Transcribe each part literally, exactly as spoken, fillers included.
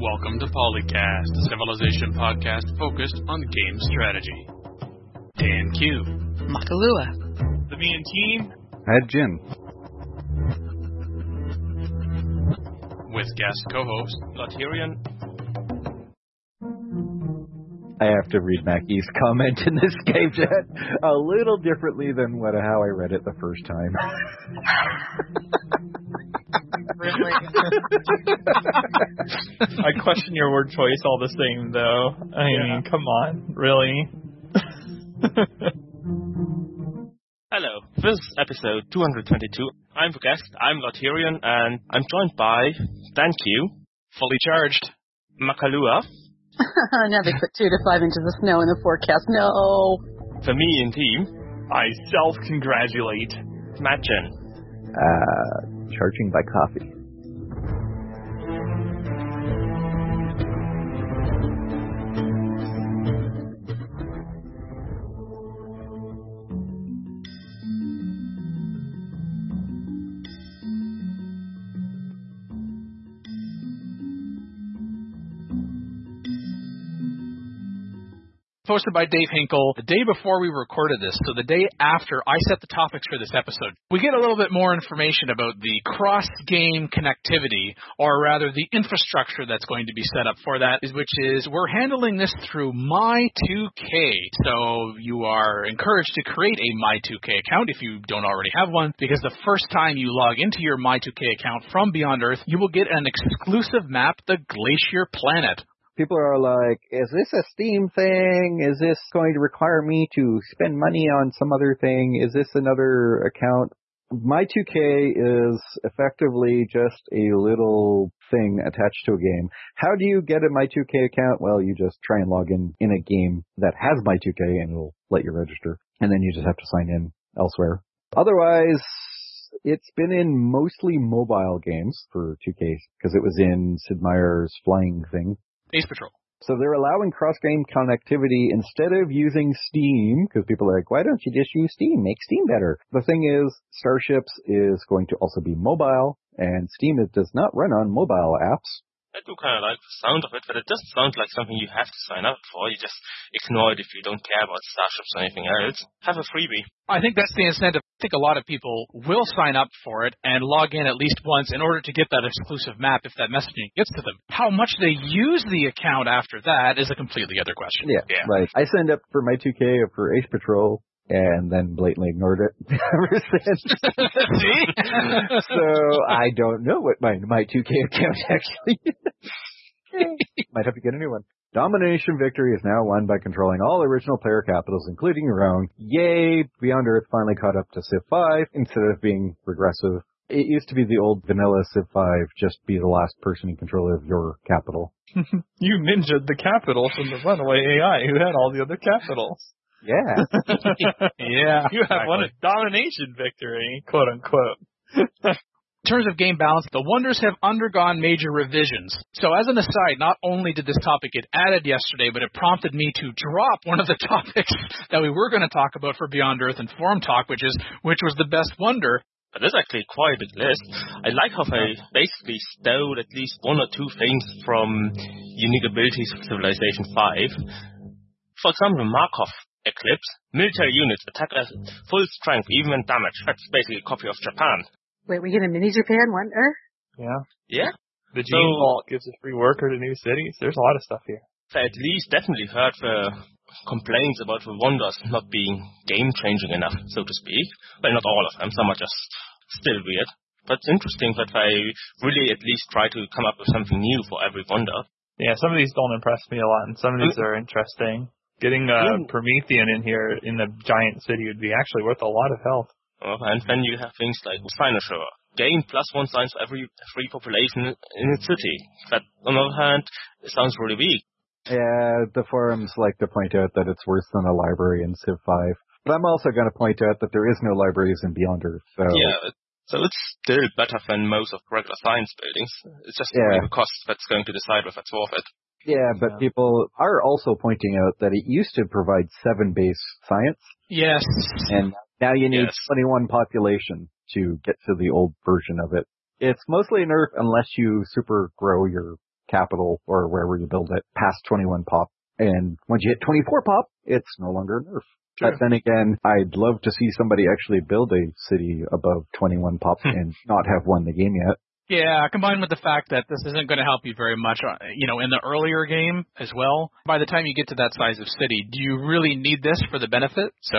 Welcome to Polycast, a Civilization podcast focused on game strategy. Dan Q. Makalua. The Me and Team. Ed Jin. With guest co-host, Laterian. I have to read Mackey's comment in this game chat a little differently than what how I read it the first time. Really? I question your word choice all the same, though. I yeah. mean, come on, really? Hello, this is episode two hundred twenty-two. I'm the guest, I'm Laterian, and I'm joined by Dan Q. Fully charged. Makalua. Now they put two to five inches of snow in the forecast. No. The Me and Team. I self-congratulate. Matchin. Uh, charging by coffee. Posted by Dave Hinkle the day before we recorded this, so the day after I set the topics for this episode. We get a little bit more information about the cross-game connectivity, or rather the infrastructure that's going to be set up for that, which is we're handling this through My two K. So you are encouraged to create a My two K account if you don't already have one, because the first time you log into your My two K account from Beyond Earth, you will get an exclusive map, the Glacier Planet. People are like, is this a Steam thing? Is this going to require me to spend money on some other thing? Is this another account? My two K is effectively just a little thing attached to a game. How do you get a My two K account? Well, you just try and log in in a game that has My two K and it'll let you register. And then you just have to sign in elsewhere. Otherwise, it's been in mostly mobile games for two K because it was in Sid Meier's Flying Thing. Ace Patrol. So they're allowing cross-game connectivity instead of using Steam, because people are like, why don't you just use Steam? Make Steam better. The thing is, Starships is going to also be mobile, and Steam is, does not run on mobile apps. I do kind of like the sound of it, but it doesn't sound like something you have to sign up for. You just ignore it if you don't care about Starships or anything else. Have a freebie. I think that's the incentive. I think a lot of people will sign up for it and log in at least once in order to get that exclusive map if that messaging gets to them. How much they use the account after that is a completely other question. Yeah, yeah. Like I signed up for My two K or for Ace Patrol and then blatantly ignored it ever since. See? So I don't know what my My two K account actually is. Might have to get a new one. Domination victory is now won by controlling all original player capitals, including your own. Yay! Beyond Earth finally caught up to Civ five instead of being regressive. It used to be the old vanilla Civ five, just be the last person in control of your capital. You ninja'd the capital from the runaway A I who had all the other capitals. Yeah. Yeah. You have exactly. won a domination victory, quote unquote. In terms of game balance, the Wonders have undergone major revisions. So as an aside, not only did this topic get added yesterday, but it prompted me to drop one of the topics that we were going to talk about for Beyond Earth and Forum Talk, which is which was the best Wonder. But there's actually quite a big list. I like how they basically stole at least one or two things from unique abilities of Civilization five. For example, Markov Eclipse. Military units attack at full strength, even when damaged. That's basically a copy of Japan. Wait, we get a mini Japan Wonder? Yeah. Yeah. The Gene so, Vault gives a free worker to new cities. There's a lot of stuff here. I at least definitely heard the complaints about the Wonders not being game-changing enough, so to speak. Well, not all of them. Some are just still weird. But it's interesting that they really at least try to come up with something new for every Wonder. Yeah, some of these don't impress me a lot, and some of these are interesting. Getting uh, Promethean in here in the giant city would be actually worth a lot of health. Oh, and then you have things like Cynosure. Gain plus one science for every free population in its city. But on the other hand, it sounds really weak. Yeah, the forums like to point out that it's worse than a library in Civ five. But I'm also going to point out that there is no libraries in Beyond Earth. So. Yeah, so it's still better than most of regular science buildings. It's just yeah. the cost that's going to decide if it's worth it. Yeah, but yeah. people are also pointing out that it used to provide seven base science. Yes. And now you need yes. twenty-one population to get to the old version of it. It's mostly nerf unless you super grow your capital or wherever you build it past twenty-one pop. And once you hit twenty-four pop, it's no longer a nerf. Sure. But then again, I'd love to see somebody actually build a city above twenty-one pop and not have won the game yet. Yeah, combined with the fact that this isn't going to help you very much, you know, in the earlier game as well. By the time you get to that size of city, do you really need this for the benefit? So,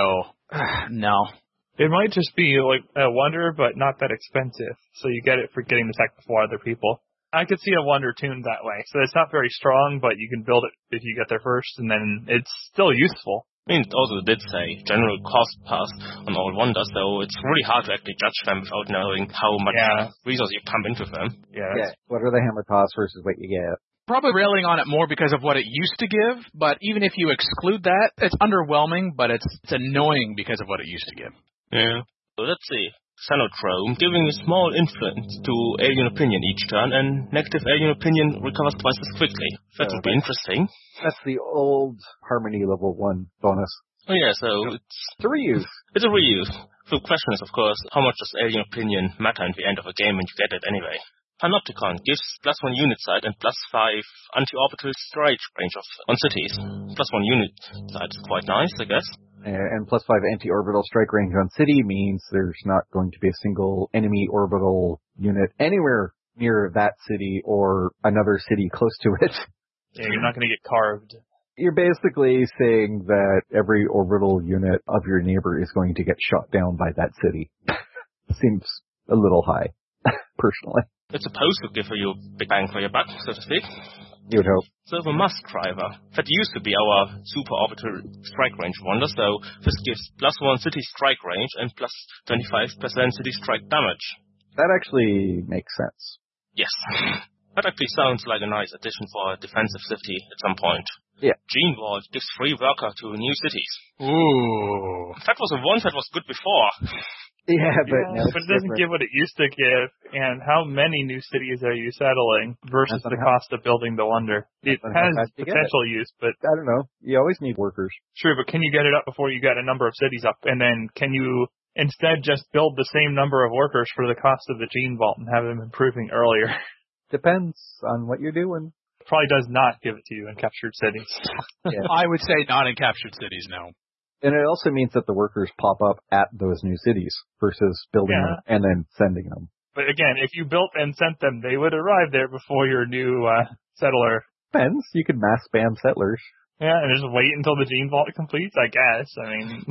no. It might just be like a wonder, but not that expensive. So you get it for getting the tech before other people. I could see a wonder tuned that way. So it's not very strong, but you can build it if you get there first, and then it's still useful. I mean, it also did say general cost pass on all wonders, so it's really hard to actually judge them without knowing how much yeah. resource you pump into them. Yeah. yeah. What are the hammer costs versus what you get? Probably railing on it more because of what it used to give, but even if you exclude that, it's underwhelming, but it's, it's annoying because of what it used to give. Yeah. So let's see. Xenodrome, giving a small influence to alien opinion each turn, and negative alien opinion recovers twice as quickly. That would be interesting. That's the old Harmony level one bonus. Oh yeah, so it's... It's a reuse. It's a reuse. The question is, of course, how much does alien opinion matter at the end of a game when you get it anyway? Panopticon gives plus one unit side and plus five anti-orbital strike range of, on cities. Plus one unit side is quite nice, I guess. And plus five anti-orbital strike range on city means there's not going to be a single enemy orbital unit anywhere near that city or another city close to it. Yeah, you're not going to get carved. You're basically saying that every orbital unit of your neighbor is going to get shot down by that city. Seems a little high, personally. It's supposed to give you a big bang for your buck, so to speak. You would hope. So the Musk driver. That used to be our super orbital strike range wonder, so this gives plus one city strike range and plus twenty-five percent city strike damage. That actually makes sense. Yes. That actually sounds like a nice addition for a defensive city at some point. Yeah. Gene Vault gives free worker to new cities. Ooh. That was a one that was good before. Yeah, but, yeah, no, but it doesn't different. give what it used to give, and how many new cities are you settling versus the cost of building the wonder? It has potential use, but... I don't know. You always need workers. True, but can you get it up before you get a number of cities up? And then can you instead just build the same number of workers for the cost of the Gene Vault and have them improving earlier? Depends on what you're doing. Probably does not give it to you in captured cities. Yeah. I would say not in captured cities, no. And it also means that the workers pop up at those new cities versus building yeah. them and then sending them. But again, if you built and sent them, they would arrive there before your new uh, settler. Depends. You could mass spam settlers. Yeah, and just wait until the Gene Vault completes, I guess. I mean...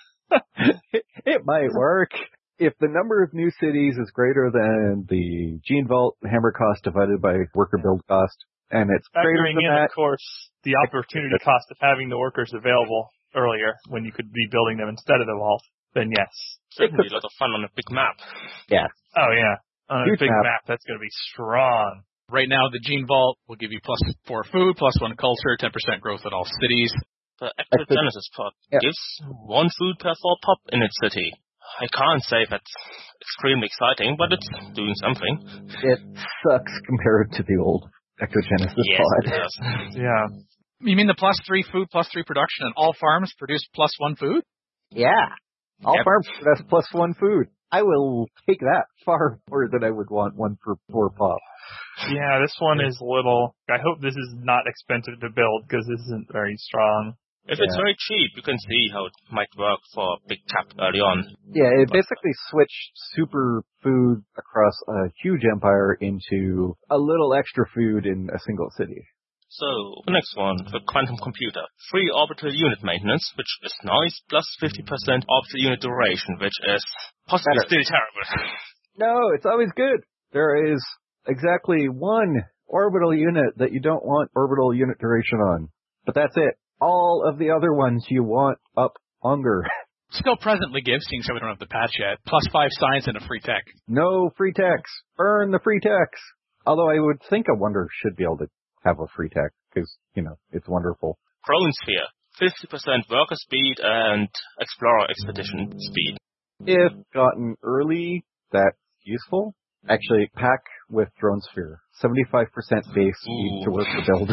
it, it might work. If the number of new cities is greater than the Gene Vault hammer cost divided by worker build cost, and it's greater Factoring than in, that, of course, the opportunity cost of having the workers available earlier when you could be building them instead of the vault, then yes. Certainly a lot of fun on a big map. Yeah. Oh, yeah. On Huge a big map. map, that's going to be strong. Right now, the Gene Vault will give you plus four food, plus one culture, ten percent growth at all cities. The Active Genesis pod yeah. gives one food per four pop in its city. I can't say that's extremely exciting, but it's doing something. It sucks compared to the old Ectogenesis yes, pod. It does. Yeah. You mean the plus three food, plus three production, and all farms produce plus one food? Yeah. All Yep. farms produce plus one food. I will take that far more than I would want one for four pop. Yeah, this one is little. I hope this is not expensive to build because this isn't very strong. If Yeah. it's very cheap, you can see how it might work for a big cap early on. Yeah, it basically switched super food across a huge empire into a little extra food in a single city. So, the next one, the quantum computer. Free orbital unit maintenance, which is nice, plus fifty percent orbital unit duration, which is possibly Better. still terrible. No, it's always good. There is exactly one orbital unit that you don't want orbital unit duration on. But that's it. All of the other ones you want up longer. Still presently gives, seeing so we don't have the patch yet, plus five science and a free tech. No free techs. Burn the free techs. Although I would think a Wonder should be able to have a free tech, because, you know, it's wonderful. Drone Sphere. fifty percent worker speed and explorer expedition speed. If gotten early, that's useful. Actually, pack with Drone Sphere. seventy-five percent base speed Ooh. to work the build.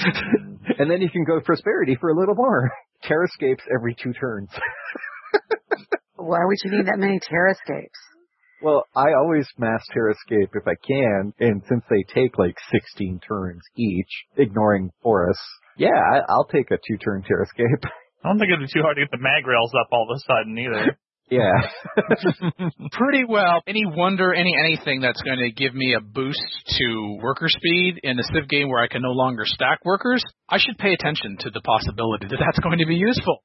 And then you can go Prosperity for a little more. Terrascapes every two turns. Why would you need that many terrascapes? Well, I always mass Terra Escape if I can, and since they take like sixteen turns each, ignoring forests, yeah, I, I'll take a two-turn Terra Escape. I don't think it'd be too hard to get the mag rails up all of a sudden either. Yeah. Pretty well. Any wonder, any anything that's going to give me a boost to worker speed in a Civ game where I can no longer stack workers, I should pay attention to the possibility that that's going to be useful.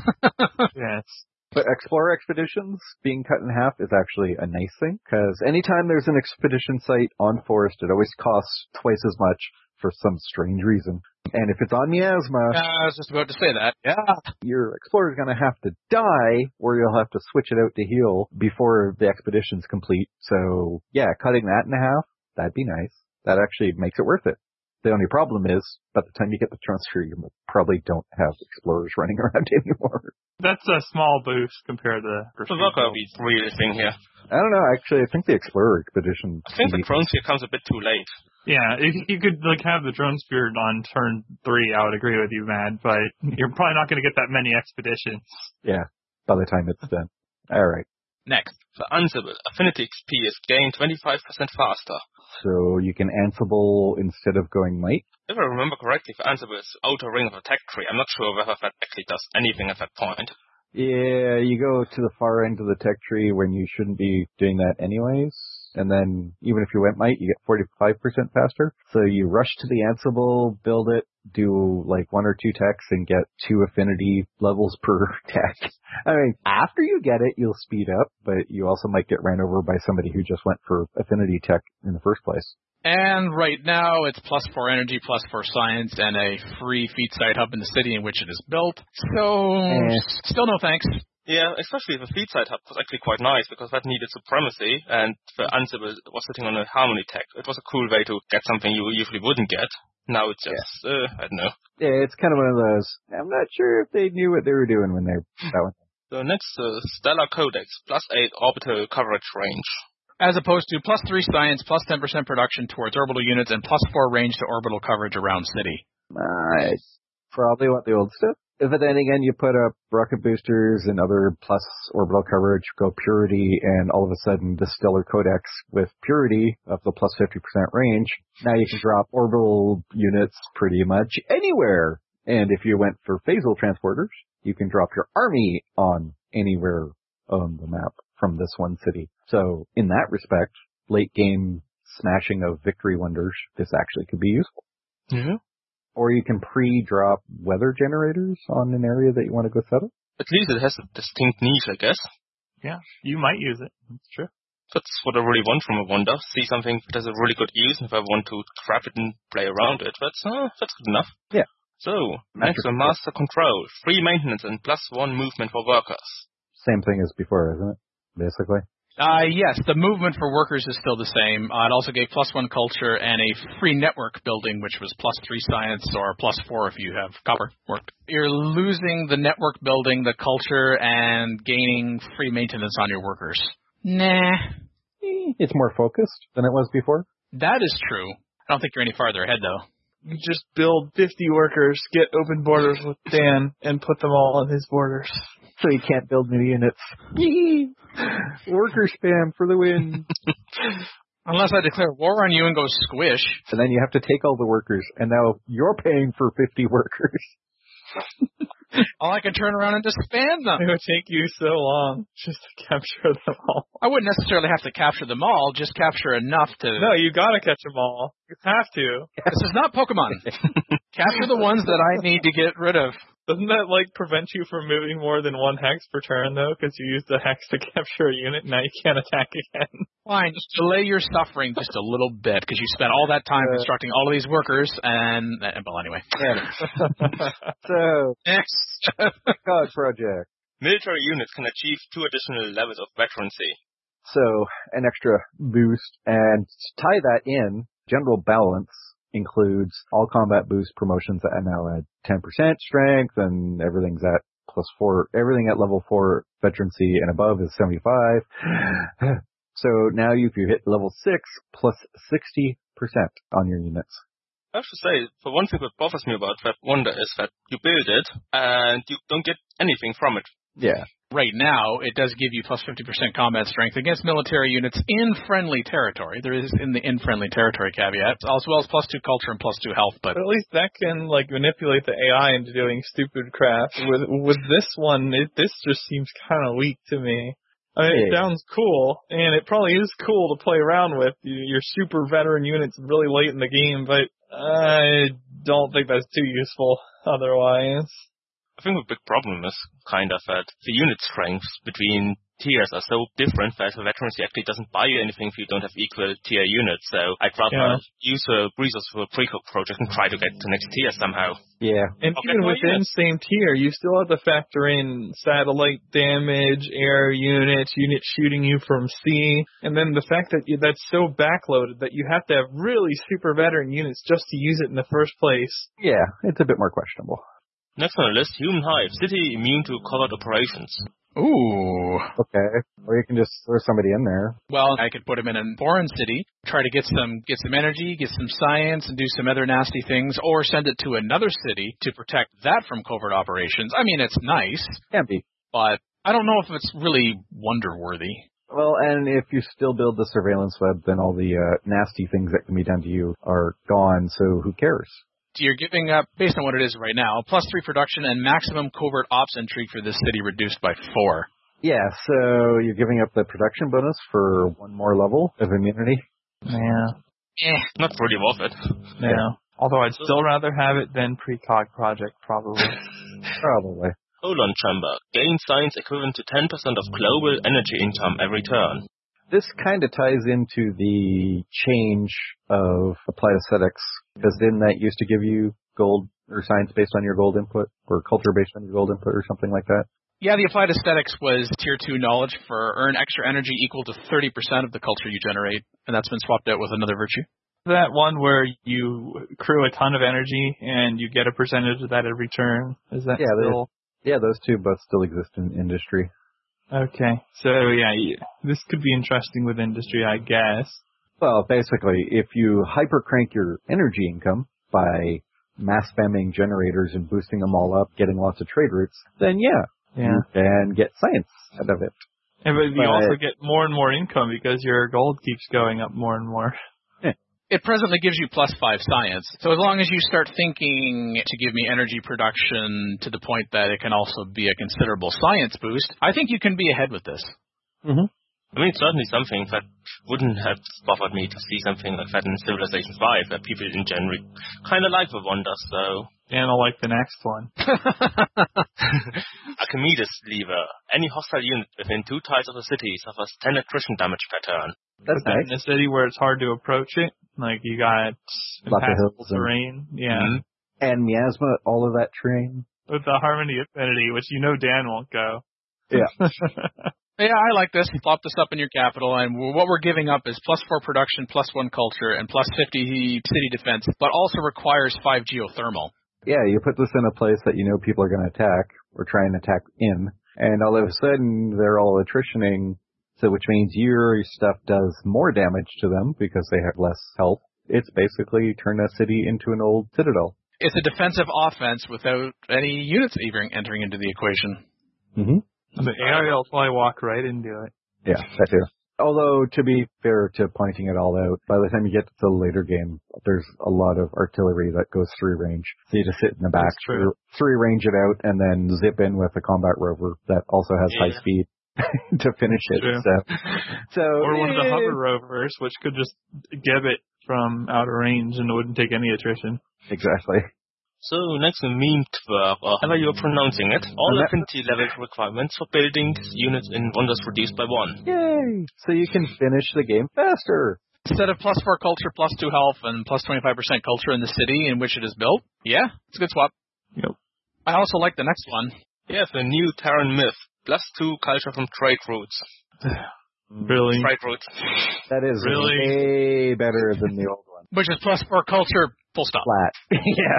Yes. But Explorer Expeditions being cut in half is actually a nice thing, because anytime there's an expedition site on Forest, it always costs twice as much for some strange reason. And if it's on Miasma, uh, I was just about to say that. yeah, your Explorer's going to have to die, or you'll have to switch it out to heal before the expedition's complete. So, yeah, cutting that in half, that'd be nice. That actually makes it worth it. The only problem is, by the time you get the transfer, you probably don't have Explorers running around anymore. That's a small boost compared to... So what are we really thing here? I don't know, actually, I think the Explorer Expedition... I think the Drone Sphere comes a bit too late. Yeah, if you could like have the Drone Sphere on turn three, I would agree with you, Matt, but you're probably not going to get that many expeditions. Yeah, by the time it's done. All right. Next, for Ansible, Affinity X P is gained twenty-five percent faster. So you can Ansible instead of going Might? If I remember correctly, for Ansible is Outer Ring of Attack tree. I'm not sure whether that actually does anything at that point. Yeah, you go to the far end of the tech tree when you shouldn't be doing that anyways. And then even if you went Might, you get forty-five percent faster. So you rush to the Ansible, build it, do like one or two techs and get two affinity levels per tech. I mean, after you get it, you'll speed up, but you also might get ran over by somebody who just went for affinity tech in the first place. And right now, it's plus four energy, plus four science, and a free feat site hub in the city in which it is built. So, eh. still no thanks. Yeah, especially the feed site hub was actually quite nice because that needed supremacy, and the Ansible was sitting on a harmony tech. It was a cool way to get something you usually wouldn't get. Now it's just, yeah. uh, I don't know. Yeah, it's kind of one of those, I'm not sure if they knew what they were doing when they that one. So next, uh, Stellar Codex, plus eight orbital coverage range. As opposed to plus three science, plus ten percent production towards orbital units, and plus four range to orbital coverage around city. Nice. Probably want the old stuff. If then again you put up rocket boosters and other plus orbital coverage, go purity, and all of a sudden the Stellar Codex with purity of the plus fifty percent range, now you can drop orbital units pretty much anywhere. And if you went for phasal transporters, you can drop your army on anywhere on the map from this one city. So in that respect, late game smashing of victory wonders, this actually could be useful. Mm-hmm. Or you can pre-drop weather generators on an area that you want to go settle. At least it has a distinct niche, I guess. Yeah, you might use it. That's true. That's what I really want from a wonder. See something that has a really good use, and if I want to trap it and play around it, that's uh, that's good enough. Yeah. So, next to Master Control, free maintenance and plus one movement for workers. Same thing as before, isn't it? Basically. Uh, yes, the movement for workers is still the same. Uh, it also gave plus one culture and a free network building, which was plus three science or plus four if you have copper worked. You're losing the network building, the culture, and gaining free maintenance on your workers. Nah. It's more focused than it was before. That is true. I don't think you're any farther ahead, though. You just build fifty workers, get open borders with Dan, and put them all on his borders. So you can't build new units. Worker spam for the win. Unless I declare war on you and go squish. And then you have to take all the workers, and now you're paying for fifty workers. All I can turn around and just spam them. It would take you so long just to capture them all. I wouldn't necessarily have to capture them all, just capture enough to... No, you gotta catch them all. You have to. This is not Pokemon. Capture the ones that I need to get rid of. Doesn't that, like, prevent you from moving more than one hex per turn, though? Because you used the hex to capture a unit, and now you can't attack again. Fine, just delay your suffering just a little bit, because you spent all that time uh, constructing all of these workers, and... Uh, well, anyway. So, next. God Project. Military units can achieve two additional levels of veterancy. So, an extra boost, and to tie that in, general balance includes all combat boost promotions that are now at ten percent strength, and everything's at plus four, everything at level four veterancy and above is seventy-five. So now if you hit level six, plus sixty percent on your units. I have to say, for one thing what bothers me about that wonder is that you build it, and you don't get anything from it. Yeah. Right now, it does give you plus fifty percent combat strength against military units in friendly territory. There is in the in friendly territory caveat, as well as plus two culture and plus two health. But, but at least that can like manipulate the A I into doing stupid crap. With with this one, it, this just seems kind of weak to me. I mean, it sounds cool, and it probably is cool to play around with your super veteran units really late in the game, but I don't think that's too useful otherwise. I think the big problem is kind of that the unit strengths between tiers are so different that the veterans actually doesn't buy you anything if you don't have equal tier units. So I'd rather yeah. use the resource for a pre-cook project and try to get to next tier somehow. Yeah. And I'll even within the same tier, you still have to factor in satellite damage, air units, units shooting you from sea, and then the fact that you, that's so backloaded that you have to have really super veteran units just to use it in the first place. Yeah, it's a bit more questionable. Next on the list, Human Hive, city immune to covert operations. Ooh. Okay. Or you can just throw somebody in there. Well, I could put him in a foreign city, try to get some get some energy, get some science, and do some other nasty things, or send it to another city to protect that from covert operations. I mean, it's nice. Can be. But I don't know if it's really wonder-worthy. Well, and if you still build the surveillance web, then all the uh, nasty things that can be done to you are gone, so who cares? You're giving up, based on what it is right now, plus three production and maximum covert ops intrigue for this city reduced by four. Yeah, so you're giving up the production bonus for one more level of immunity. Yeah. Eh. Not really worth it. Yeah. yeah. Although I'd still rather have it than Precog Project, probably. Probably. Colon chamber. Gain science equivalent to ten percent of global energy income every turn. This kind of ties into the change of applied aesthetics, because didn't that used to give you gold or science based on your gold input, or culture based on your gold input, or something like that? Yeah, the applied aesthetics was tier two knowledge for earn extra energy equal to thirty percent of the culture you generate, and that's been swapped out with another virtue. That one where you accrue a ton of energy and you get a percentage of that every turn, is that yeah, still? Yeah, those two both still exist in industry. Okay, so yeah, this could be interesting with industry, I guess. Well, basically, if you hyper crank your energy income by mass spamming generators and boosting them all up, getting lots of trade routes, then yeah, yeah. you can get science out of it. Yeah, but you but, also get more and more income because your gold keeps going up more and more. It presently gives you plus five science. So as long as you start thinking to give me energy production to the point that it can also be a considerable science boost, I think you can be ahead with this. Mm-hmm. I mean, it's certainly something that wouldn't have bothered me to see something like that in Civilization five, that people in general kind of like the wonders, so... And I like the next one. Archimedes lever. Any hostile unit within two tiles of the city suffers ten attrition damage per turn. That's nice. In a city where it's hard to approach it, like you got impassable terrain, and, yeah. Mm-hmm. And miasma, all of that terrain. With the Harmony Affinity, which you know Dan won't go. Yeah. Yeah, I like this. Plop this up in your capital, and what we're giving up is plus four production, plus one culture, and plus fifty city defense, but also requires five geothermal. Yeah, you put this in a place that you know people are going to attack, or try and attack in, and all of a sudden they're all attritioning, so which means your stuff does more damage to them because they have less health. It's basically turned a city into an old citadel. It's a defensive offense without any units even entering into the equation. Mm-hmm. The A I will probably walk right into it. Yeah, that too. Although, to be fair to pointing it all out, by the time you get to the later game, there's a lot of artillery that goes through range. So you just sit in the back, three, three range it out, and then zip in with a combat rover that also has yeah. high speed to finish it. So, so, or one of the hover rovers, which could just give it from outer range and it wouldn't take any attrition. Exactly. So next a meme twerp, or however you're pronouncing it. All affinity level requirements for buildings, units, and wonders reduced by one. Yay! So you can finish the game faster. Instead of plus four culture, plus two health, and plus twenty-five percent culture in the city in which it is built. Yeah, it's a good swap. Yep. I also like the next one. Yes, the new Terran myth. Plus two culture from trade routes. Really? Trade routes. That is really way better than the old one. Which is plus four culture. Full stop. Flat.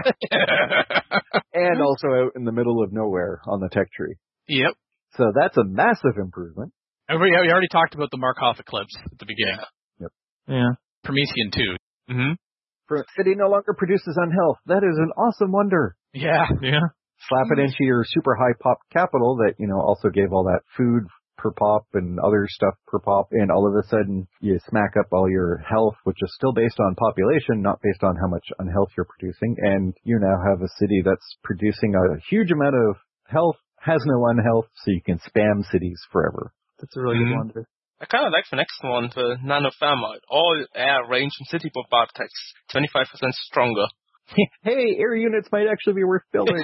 Yeah. And also out in the middle of nowhere on the tech tree. Yep. So that's a massive improvement. And we, we already talked about the Markov eclipse at the beginning. Yep. Yeah. Promethean too. Mm-hmm. For city no longer produces unhealth. That is an awesome wonder. Yeah. Yeah. slap it into your super high pop capital that, you know, also gave all that food per pop and other stuff per pop, and all of a sudden you smack up all your health, which is still based on population, not based on how much unhealth you're producing, and you now have a city that's producing a huge amount of health, has no unhealth, so you can spam cities forever. That's a really mm-hmm. good wonder. I kind of like the next one, the Nanothermite. All air range and city bombardment twenty-five percent stronger. Hey, air units might actually be worth building.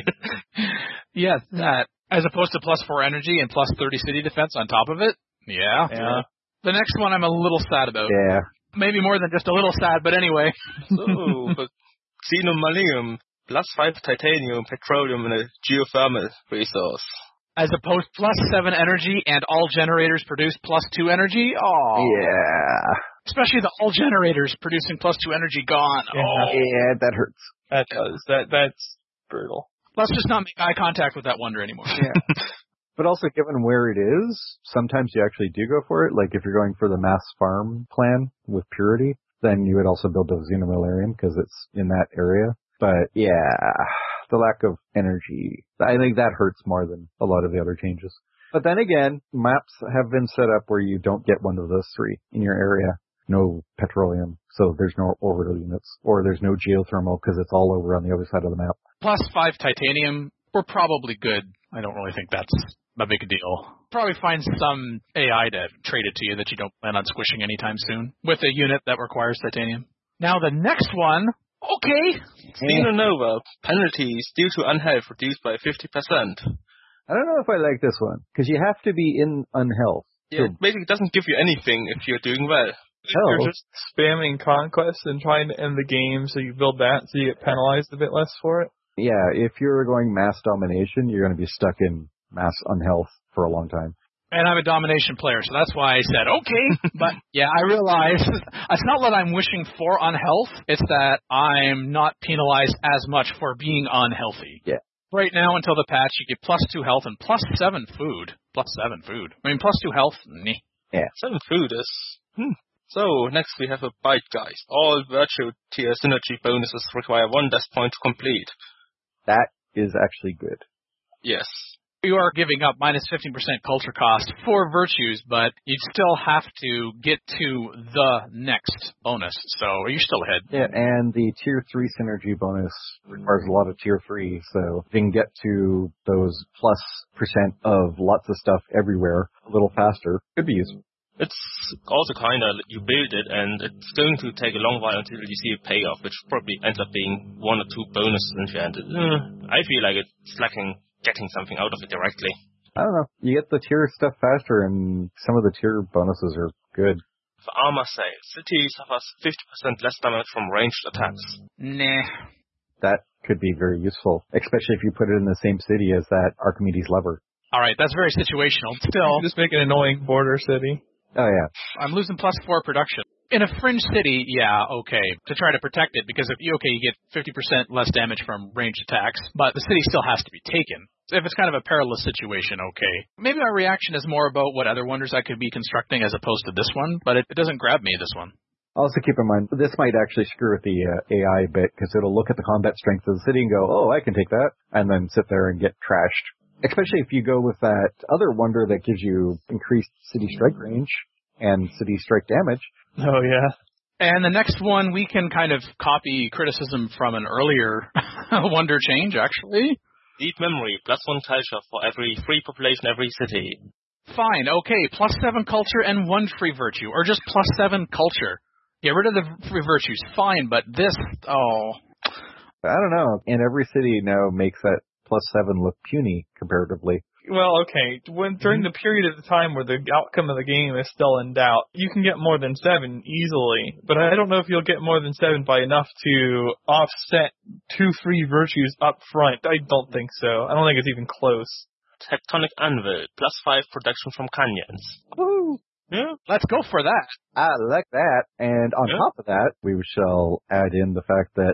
Yeah, that. As opposed to plus four energy and plus thirty city defense on top of it? Yeah. Yeah. The next one I'm a little sad about. Yeah. Maybe more than just a little sad, but anyway. So, but xenomalium, plus five titanium, petroleum, and a geothermal resource. As opposed to plus seven energy and all generators produce plus two energy? Oh. Yeah. Especially the all generators producing plus two energy gone. Yeah, oh. yeah that hurts. That does. That, that's brutal. Let's just not make eye contact with that wonder anymore. Yeah. But also, given where it is, sometimes you actually do go for it. Like, if you're going for the mass farm plan with purity, then you would also build a xenomalarium because it's in that area. But, yeah, the lack of energy, I think that hurts more than a lot of the other changes. But then again, maps have been set up where you don't get one of those three in your area. No petroleum, so there's no orbital units, or there's no geothermal because it's all over on the other side of the map. Plus five titanium, we're probably good. I don't really think that's a big deal. Probably find some A I to trade it to you that you don't plan on squishing anytime soon with a unit that requires titanium. Now the next one, okay. Xenonova, penalties due to unhealth reduced by fifty percent. I don't know if I like this one, because you have to be in unhealth. Yeah, it basically doesn't give you anything if you're doing well. Oh. You're just spamming conquest and trying to end the game, so you build that so you get penalized a bit less for it. Yeah, if you're going mass domination, you're going to be stuck in mass unhealth for a long time. And I'm a domination player, so that's why I said, okay. But, yeah, I realize it's not that I'm wishing for unhealth. It's that I'm not penalized as much for being unhealthy. Yeah. Right now, until the patch, you get plus two health and plus seven food. Plus seven food. I mean, plus two health, meh. Yeah. Seven food is... Hmm. So, next we have a Bite Geist. All virtual tier synergy bonuses require one death point to complete. That is actually good. Yes. You are giving up minus fifteen percent culture cost for virtues, but you'd still have to get to the next bonus, so you're still ahead. Yeah, and the tier three synergy bonus requires a lot of tier three, so if you can get to those plus percent of lots of stuff everywhere a little faster, could be useful. It's also kind of, you build it, and it's going to take a long while until you see a payoff, which probably ends up being one or two bonuses in the end. Uh, I feel like it's lacking getting something out of it directly. I don't know. You get the tier stuff faster, and some of the tier bonuses are good. For armor sales, city suffers fifty percent less damage from ranged attacks. Nah. That could be very useful, especially if you put it in the same city as that Archimedes lever. All right, that's very situational. Still, just make an annoying border city. Oh, yeah. I'm losing plus four production. In a fringe city, yeah, okay, to try to protect it, because if you, okay, you get fifty percent less damage from ranged attacks, but the city still has to be taken. So if it's kind of a perilous situation, okay. Maybe my reaction is more about what other wonders I could be constructing as opposed to this one, but it, it doesn't grab me, this one. Also keep in mind, this might actually screw with the uh, A I bit, because it'll look at the combat strength of the city and go, oh, I can take that, and then sit there and get trashed. Especially if you go with that other wonder that gives you increased city strike range and city strike damage. Oh, yeah. And the next one, we can kind of copy criticism from an earlier wonder change, actually. Deep memory, plus one culture for every free population, every city. Fine, okay, plus seven culture and one free virtue, or just plus seven culture. Get rid of the free virtues, fine, but this, oh. I don't know. And every city now makes that plus seven look puny comparatively. Well, okay, when during the period of the time where the outcome of the game is still in doubt, you can get more than seven easily, but I don't know if you'll get more than seven by enough to offset two free virtues up front. I don't think so. I don't think it's even close. Tectonic Anvil, plus five protection from canyons. Woo! Yeah, let's go for that. I like that. And on yeah. top of that, we shall add in the fact that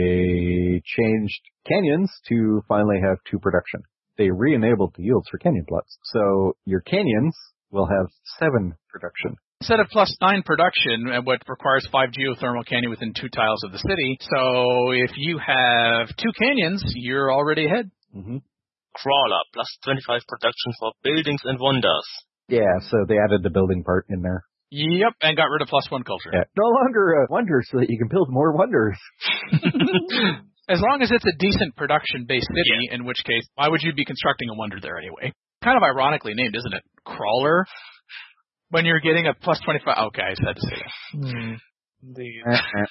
they changed canyons to finally have two production. They re-enabled the yields for canyon plots. So your canyons will have seven production. Instead of plus nine production, what requires five geothermal canyon within two tiles of the city. So if you have two canyons, you're already ahead. Mm-hmm. Crawler, plus twenty-five production for buildings and wonders. Yeah, so they added the building part in there. Yep, and got rid of plus one culture. Yeah. No longer a wonder so that you can build more wonders. As long as it's a decent production-based city, yeah. In which case, why would you be constructing a wonder there anyway? Kind of ironically named, isn't it? Crawler? When you're getting a plus twenty-five... Okay, I had to say that. Hmm. Indeed.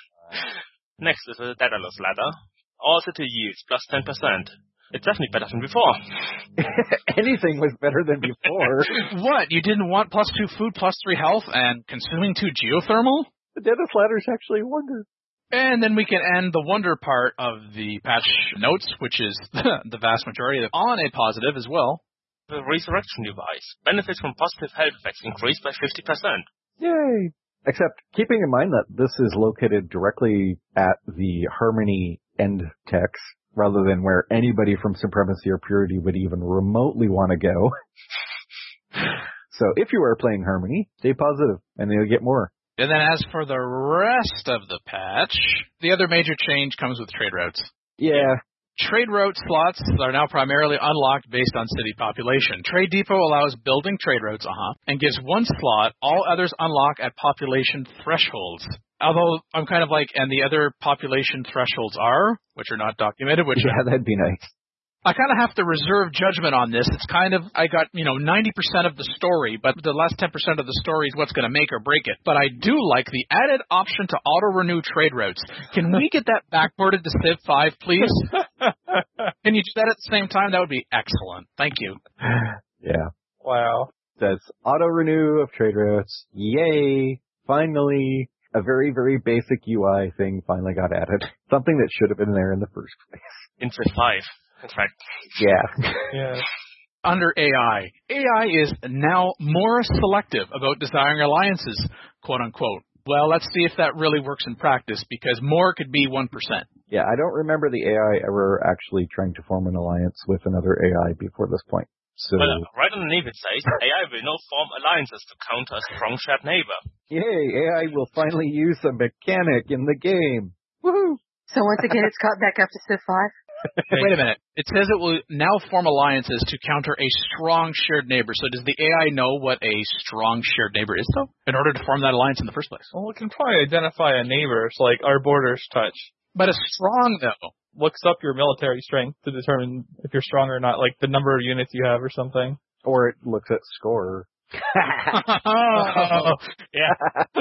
Next is the Daedalus ladder. All city yields plus ten percent. It's definitely better than before. Anything was better than before. What? You didn't want plus two food, plus three health, and consuming two geothermal? The Daedalus ladder's actually a wonder. And then we can end the wonder part of the patch notes, which is the vast majority of on a positive as well. The resurrection device. Benefits from positive health effects increased by fifty percent. Yay! Except keeping in mind that this is located directly at the Harmony end text, rather than where anybody from Supremacy or Purity would even remotely want to go. So if you are playing Harmony, stay positive, and you'll get more. And then as for the rest of the patch, the other major change comes with trade routes. Yeah. Trade route slots are now primarily unlocked based on city population. Trade Depot allows building trade routes, uh-huh, and gives one slot. All others unlock at population thresholds. Although I'm kind of like, and the other population thresholds are, which are not documented, which yeah, that'd be nice. I kind of have to reserve judgment on this. It's kind of, I got, you know, ninety percent of the story, but the last ten percent of the story is what's going to make or break it. But I do like the added option to auto-renew trade routes. Can we get that backported to Civ five, please? Can you do that at the same time? That would be excellent. Thank you. Yeah. Wow. That's auto-renew of trade routes. Yay. Finally, a very, very basic U I thing finally got added. Something that should have been there in the first place. In Civ five. In fact. Yeah. Yeah. Under A I. A I is now more selective about desiring alliances, quote unquote. Well, let's see if that really works in practice, because more could be one percent. Yeah, I don't remember the A I ever actually trying to form an alliance with another A I before this point. So, well, uh, right underneath it says, A I will now form alliances to counter a strong shared neighbor. Yay, A I will finally use a mechanic in the game. Woohoo! So once again, it's caught back up to Civ five? Wait a minute. It says it will now form alliances to counter a strong shared neighbor. So does the A I know what a strong shared neighbor is, though, in order to form that alliance in the first place? Well, it can probably identify a neighbor. It's like our borders touch. But a strong, though. Looks up your military strength to determine if you're strong or not, like the number of units you have or something. Or it looks at score. Oh, yeah.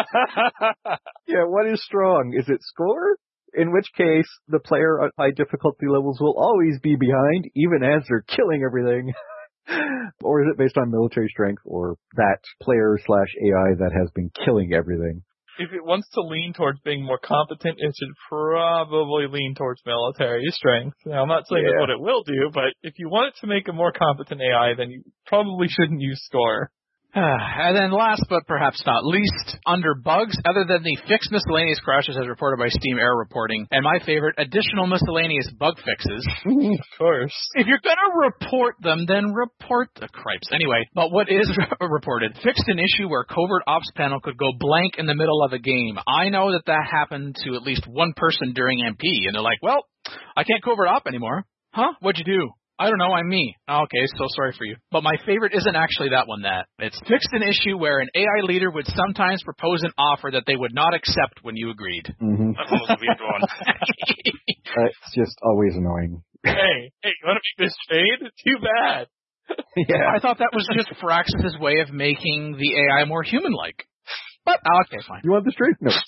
Yeah, what is strong? Is it score? In which case, the player at high difficulty levels will always be behind, even as they're killing everything. Or is it based on military strength or that player slash A I that has been killing everything? If it wants to lean towards being more competent, it should probably lean towards military strength. Now, I'm not saying Yeah. that's what it will do, but if you want it to make a more competent A I, then you probably shouldn't use score. And then last but perhaps not least, under bugs, other than the fixed miscellaneous crashes as reported by Steam Error Reporting, and my favorite, additional miscellaneous bug fixes. Of course. If you're going to report them, then report the cripes. Anyway, but what is reported? Fixed an issue where Covert Ops panel could go blank in the middle of a game. I know that that happened to at least one person during M P, and they're like, well, I can't Covert Op anymore. Huh? What'd you do? I don't know, I'm me. Oh, okay, so sorry for you. But my favorite isn't actually that one that. It's fixed an issue where an A I leader would sometimes propose an offer that they would not accept when you agreed. Mm-hmm. That's almost a weird one. It's just always annoying. Hey, hey, you want to make this trade? Too bad. Yeah. I thought that was just Firaxis' way of making the A I more human-like. But, okay, fine. You want the straight? No.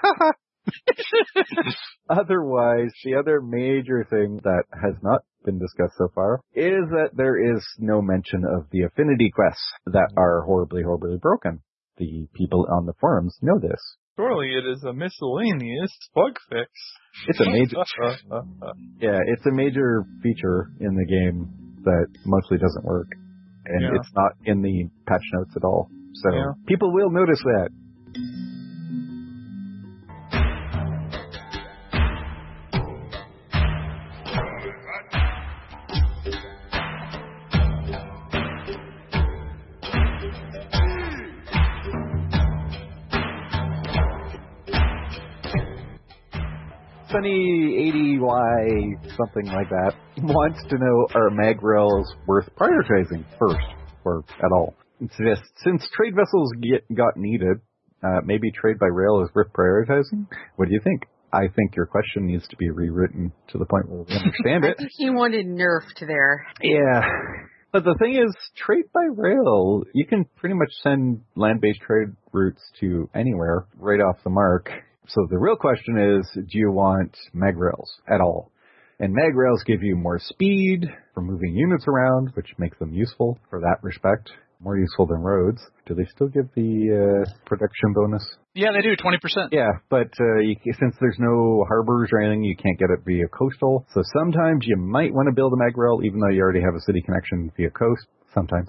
Otherwise, the other major thing that has not been discussed so far is that there is no mention of the affinity quests that are horribly, horribly broken. The people on the forums know this. Surely it is a miscellaneous bug fix. It's a major, yeah, it's a major feature in the game that mostly doesn't work, and Yeah. it's not in the patch notes at all. So Yeah. people will notice that. Sunny eighty Y, something like that, wants to know, are mag rails worth prioritizing first, or at all? It's just, since trade vessels get got needed, uh, maybe trade by rail is worth prioritizing? What do you think? I think your question needs to be rewritten to the point where we understand it. I think he wanted nerfed there. Yeah. But the thing is, trade by rail, you can pretty much send land-based trade routes to anywhere right off the mark. So the real question is, do you want mag rails at all? And mag rails give you more speed for moving units around, which makes them useful for that respect. More useful than roads. Do they still give the uh, production bonus? Yeah, they do, twenty percent. Yeah, but uh, you, since there's no harbors or anything, you can't get it via coastal. So sometimes you might want to build a mag rail, even though you already have a city connection via coast. Sometimes.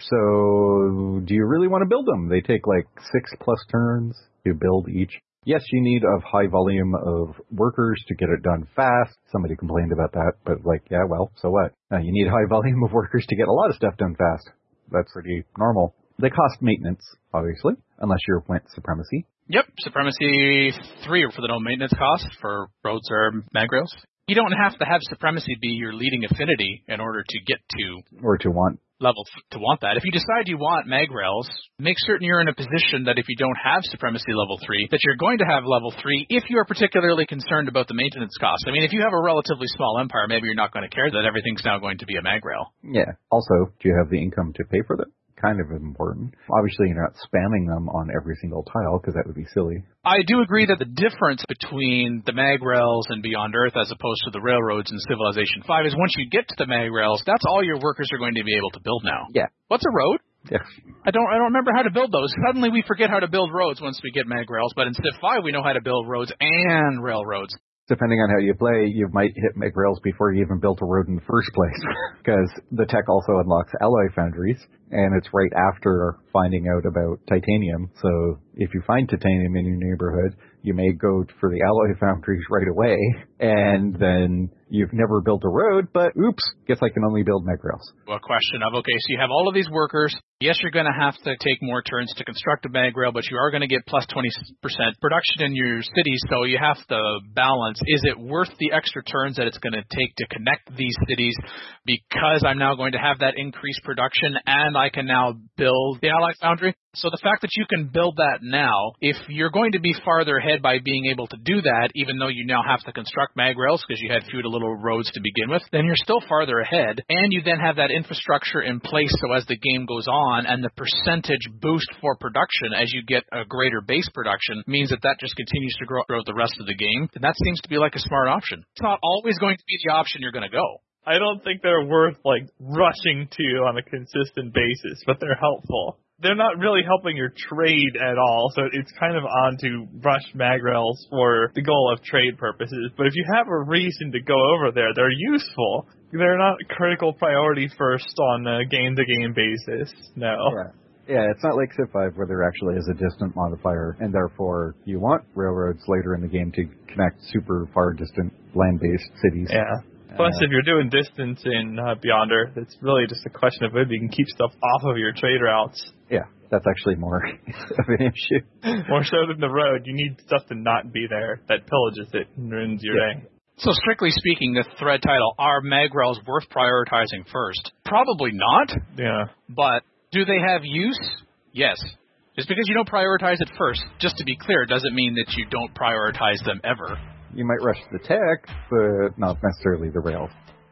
So do you really want to build them? They take like six plus turns to build each. Yes, you need a high volume of workers to get it done fast. Somebody complained about that, but like, yeah, well, so what? Uh, you need a high volume of workers to get a lot of stuff done fast. That's pretty normal. They cost maintenance, obviously, unless you're went supremacy. Yep, supremacy three for the no maintenance cost for roads or mag rails. You don't have to have supremacy be your leading affinity in order to get to or to want level to want that. If you decide you want mag rails, make certain you're in a position that if you don't have supremacy level three, that you're going to have level three if you are particularly concerned about the maintenance cost. I mean, if you have a relatively small empire, maybe you're not going to care that everything's now going to be a mag rail. Yeah. Also, do you have the income to pay for them? Kind of important. Obviously, you're not spamming them on every single tile because that would be silly. I do agree that the difference between the mag rails and Beyond Earth as opposed to the railroads in Civilization five is once you get to the mag rails, that's all your workers are going to be able to build now. Yeah. What's a road? Yeah. I don't I don't remember how to build those. Suddenly we forget how to build roads once we get mag rails, but in Civ five we know how to build roads and railroads. Depending on how you play, you might hit mag rails before you even built a road in the first place, because the tech also unlocks alloy foundries, and it's right after finding out about titanium. So if you find titanium in your neighborhood, you may go for the alloy foundries right away, and then you've never built a road, but oops, guess I can only build mag rails. Well, a question of, okay, so you have all of these workers. Yes, you're going to have to take more turns to construct a mag rail, but you are going to get plus twenty percent production in your cities, so you have to balance. Is it worth the extra turns that it's going to take to connect these cities because I'm now going to have that increased production and I can now build the Ally Foundry? So the fact that you can build that now, if you're going to be farther ahead by being able to do that, even though you now have to construct mag rails because you had few to little roads to begin with, then you're still farther ahead, and you then have that infrastructure in place so as the game goes on, and the percentage boost for production as you get a greater base production means that that just continues to grow throughout the rest of the game, and that seems to be like a smart option. It's not always going to be the option you're going to go. I don't think they're worth, like, rushing to on a consistent basis, but they're helpful. They're not really helping your trade at all, so it's kind of on to rush mag rails for the goal of trade purposes. But if you have a reason to go over there, they're useful. They're not critical priority first on a game-to-game basis, no. Yeah. Yeah, it's not like Civ five where there actually is a distant modifier, and therefore you want railroads later in the game to connect super far distant land-based cities. Yeah. Plus, if you're doing distance in uh, Beyond Earth, it's really just a question of whether you can keep stuff off of your trade routes. Yeah, that's actually more of an issue. More so than the road. You need stuff to not be there that pillages it and ruins your yeah. day. So strictly speaking, the thread title, are mag rails worth prioritizing first? Probably not. Yeah. But do they have use? Yes. Just because you don't prioritize it first, just to be clear, doesn't mean that you don't prioritize them ever. You might rush the tech, but not necessarily the rails.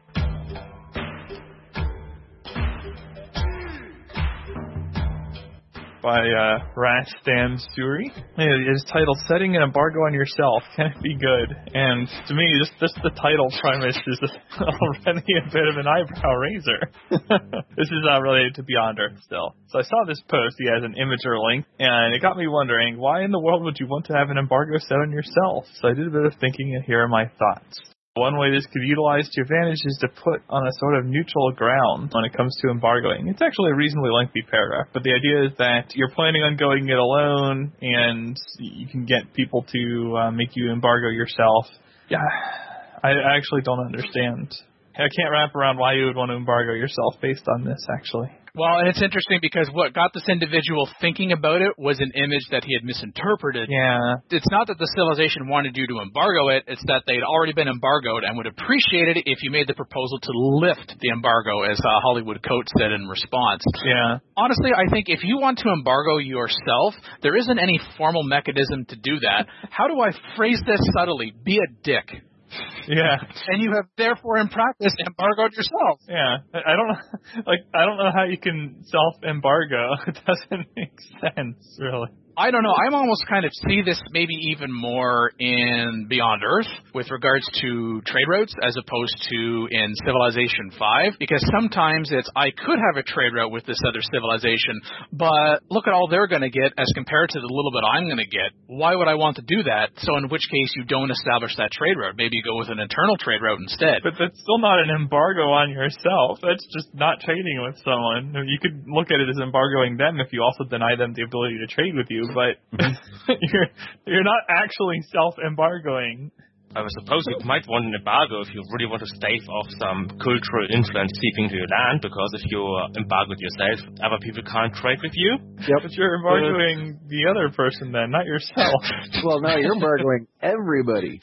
By uh, Rastam Suri. It's titled Setting an Embargo on Yourself. Can it be good? And to me, just, just the title premise is already a bit of an eyebrow raiser. This is not related to Beyond Earth still. So I saw this post. He has an image or a link, and it got me wondering, why in the world would you want to have an embargo set on yourself? So I did a bit of thinking, and here are my thoughts. One way this could be utilized to advantage is to put on a sort of neutral ground when it comes to embargoing. It's actually a reasonably lengthy paragraph, but the idea is that you're planning on going it alone, and you can get people to uh, make you embargo yourself. Yeah, I actually don't understand. I can't wrap around why you would want to embargo yourself based on this, actually. Well, and it's interesting because what got this individual thinking about it was an image that he had misinterpreted. Yeah. It's not that the civilization wanted you to embargo it, it's that they'd already been embargoed and would appreciate it if you made the proposal to lift the embargo, as uh, Hollywood Coat said in response. Yeah. Honestly, I think if you want to embargo yourself, there isn't any formal mechanism to do that. How do I phrase this subtly? Be a dick. Yeah. And you have therefore in practice embargoed yourself. Yeah. I don't like I don't know how you can self-embargo. It doesn't make sense, really. I don't know. I'm almost kind of see this maybe even more in Beyond Earth with regards to trade routes as opposed to in Civilization five, because sometimes it's I could have a trade route with this other civilization, but look at all they're going to get as compared to the little bit I'm going to get. Why would I want to do that? So in which case you don't establish that trade route. Maybe you go with an internal trade route instead. But that's still not an embargo on yourself. That's just not trading with someone. You could look at it as embargoing them if you also deny them the ability to trade with you. But you're you're not actually self-embargoing. I suppose you might want an embargo if you really want to stave off some cultural influence seeping to your land, because if you're embargoed yourself, other people can't trade with you. Yep. But you're embargoing uh, the other person then, not yourself. Well, no, you're embargoing everybody.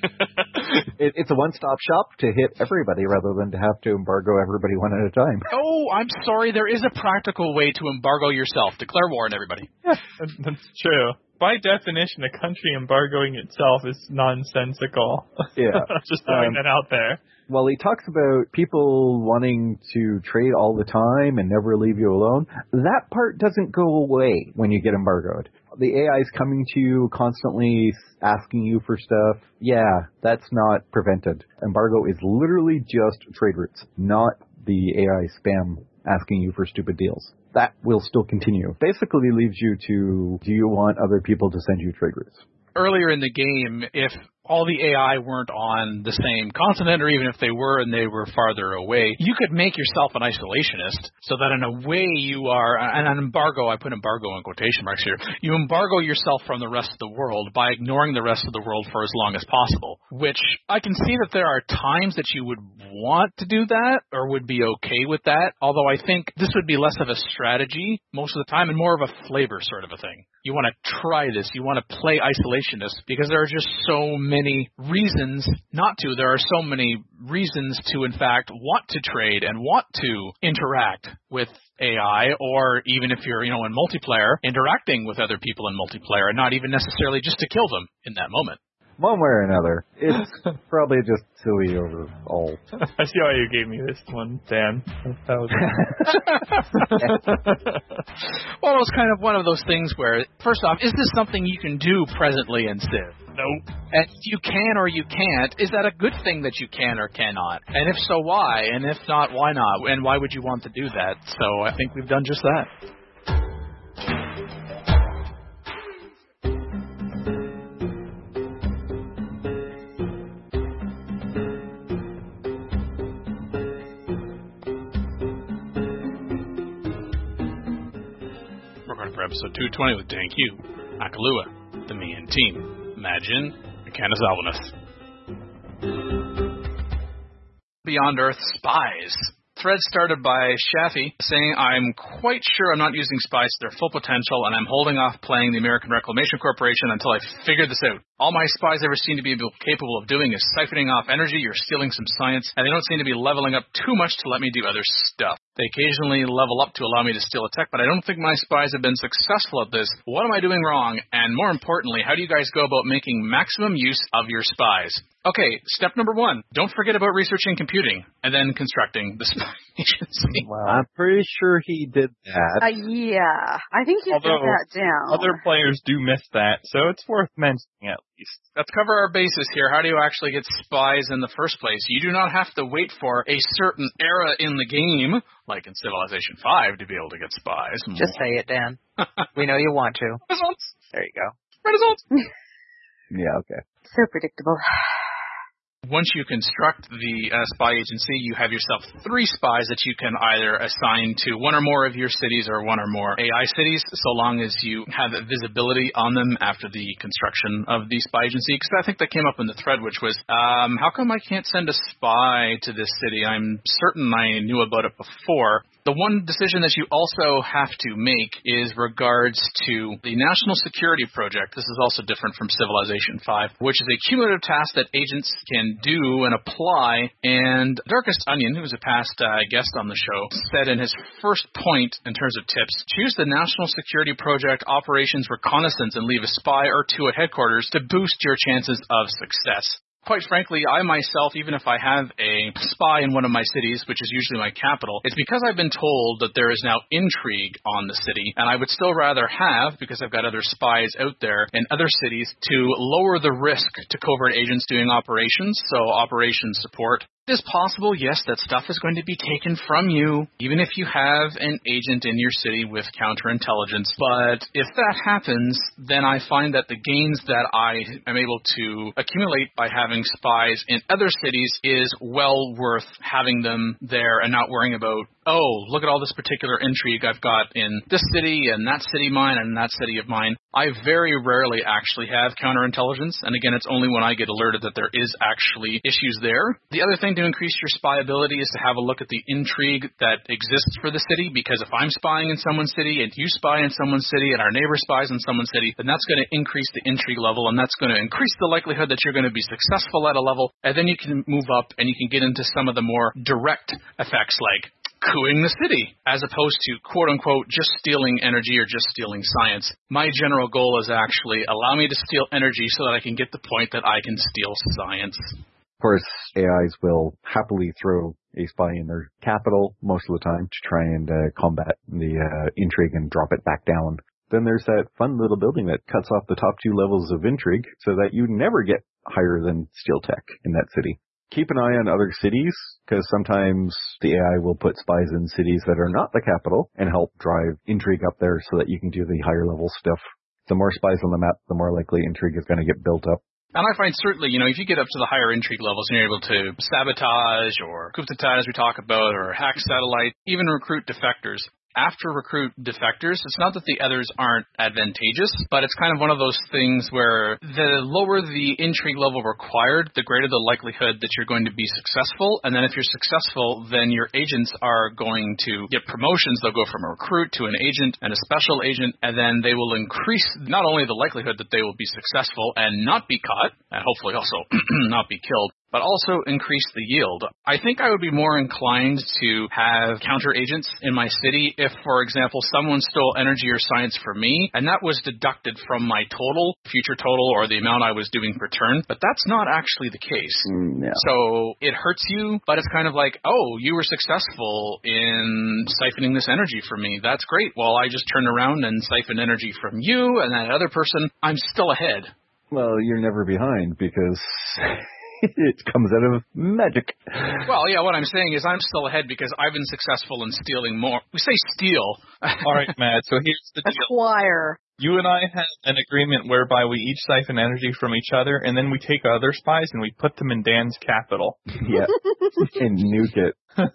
it, it's a one-stop shop to hit everybody rather than to have to embargo everybody one at a time. Oh, I'm sorry. There is a practical way to embargo yourself. Declare war on everybody. Yeah, that's true. By definition, a country embargoing itself is nonsensical. Yeah. Just throwing um, that out there. Well, he talks about people wanting to trade all the time and never leave you alone. That part doesn't go away when you get embargoed. The A I is coming to you constantly asking you for stuff. Yeah, that's not prevented. Embargo is literally just trade routes, not the A I spam asking you for stupid deals. That will still continue. Basically leaves you to, do you want other people to send you trade routes? Earlier in the game, if all the A I weren't on the same continent, or even if they were and they were farther away, you could make yourself an isolationist so that in a way you are, and an embargo, I put embargo in quotation marks here, you embargo yourself from the rest of the world by ignoring the rest of the world for as long as possible, which I can see that there are times that you would want to do that or would be okay with that, although I think this would be less of a strategy most of the time and more of a flavor sort of a thing. You want to try this, you want to play isolationist because there are just so many reasons not to. There are so many reasons to, in fact, want to trade and want to interact with A I, or even if you're, you know, in multiplayer, interacting with other people in multiplayer, and not even necessarily just to kill them in that moment. One way or another. It's probably just silly overall. I see why you gave me this one, Dan. That was Well, it was kind of one of those things where, first off, is this something you can do presently in Civ? Nope. And if you can or you can't, is that a good thing that you can or cannot? And if so, why? And if not, why not? And why would you want to do that? So I think we've done just that. For episode two twenty with Dan Q, Akalua, the Me and Team, Imagine, and Canis Alvinus. Beyond Earth Spies. Thread started by Shafi saying, I'm quite sure I'm not using spies to their full potential, and I'm holding off playing the American Reclamation Corporation until I figure this out. All my spies ever seem to be capable of doing is siphoning off energy or stealing some science, and they don't seem to be leveling up too much to let me do other stuff. They occasionally level up to allow me to steal a tech, but I don't think my spies have been successful at this. What am I doing wrong? And more importantly, how do you guys go about making maximum use of your spies? Okay, step number one, don't forget about researching computing, and then constructing the spy agency. Wow. I'm pretty sure he did that. Uh, yeah, I think you Although put that down. Other players do miss that, so it's worth mentioning at least. Let's cover our bases here. How do you actually get spies in the first place? You do not have to wait for a certain era in the game, like in Civilization five, to be able to get spies. Just say it, Dan. We know you want to. Renaissance. There you go. Renaissance. Yeah, okay. So predictable. Once you construct the uh, spy agency, you have yourself three spies that you can either assign to one or more of your cities or one or more A I cities, so long as you have visibility on them after the construction of the spy agency. Because I think that came up in the thread, which was, um, how come I can't send a spy to this city? I'm certain I knew about it before. The one decision that you also have to make is regards to the National Security Project. This is also different from Civilization five, which is a cumulative task that agents can do and apply. And Darkest Onion, who was a past uh, guest on the show, said in his first point in terms of tips, choose the National Security Project Operations Reconnaissance and leave a spy or two at headquarters to boost your chances of success. Quite frankly, I myself, even if I have a spy in one of my cities, which is usually my capital, it's because I've been told that there is now intrigue on the city, and I would still rather have, because I've got other spies out there in other cities, to lower the risk to covert agents doing operations, so operations support. It is possible, yes, that stuff is going to be taken from you, even if you have an agent in your city with counterintelligence. But if that happens, then I find that the gains that I am able to accumulate by having spies in other cities is well worth having them there and not worrying about, oh, look at all this particular intrigue I've got in this city and that city of mine and that city of mine. I very rarely actually have counterintelligence, and again, it's only when I get alerted that there is actually issues there. The other thing to increase your spy ability is to have a look at the intrigue that exists for the city, because if I'm spying in someone's city and you spy in someone's city and our neighbor spies in someone's city, then that's going to increase the intrigue level, and that's going to increase the likelihood that you're going to be successful at a level, and then you can move up and you can get into some of the more direct effects like cooing the city, as opposed to, quote-unquote, just stealing energy or just stealing science. My general goal is actually allow me to steal energy so that I can get the point that I can steal science. Of course, A Is will happily throw a spy in their capital most of the time to try and uh, combat the uh, intrigue and drop it back down. Then there's that fun little building that cuts off the top two levels of intrigue so that you never get higher than steel tech in that city. Keep an eye on other cities, because sometimes the A I will put spies in cities that are not the capital and help drive intrigue up there so that you can do the higher level stuff. The more spies on the map, the more likely intrigue is going to get built up. And I find certainly, you know, if you get up to the higher intrigue levels and you're able to sabotage or coup d'etat, as we talk about, or hack satellite, even recruit defectors. After recruit defectors, it's not that the others aren't advantageous, but it's kind of one of those things where the lower the intrigue level required, the greater the likelihood that you're going to be successful. And then if you're successful, then your agents are going to get promotions. They'll go from a recruit to an agent and a special agent, and then they will increase not only the likelihood that they will be successful and not be caught, and hopefully also not be killed, but also increase the yield. I think I would be more inclined to have counter agents in my city if, for example, someone stole energy or science from me, and that was deducted from my total, future total, or the amount I was doing per turn, but that's not actually the case. Mm, yeah. So it hurts you, but it's kind of like, oh, you were successful in siphoning this energy from me. That's great. Well, I just turned around and siphoned energy from you and that other person. I'm still ahead. Well, you're never behind because it comes out of magic. Well, yeah, what I'm saying is I'm still ahead because I've been successful in stealing more. We say steal. All right, Matt, so here's the deal. Acquire. You and I have an agreement whereby we each siphon energy from each other, and then we take other spies and we put them in Dan's capital. Yeah, and nuke it.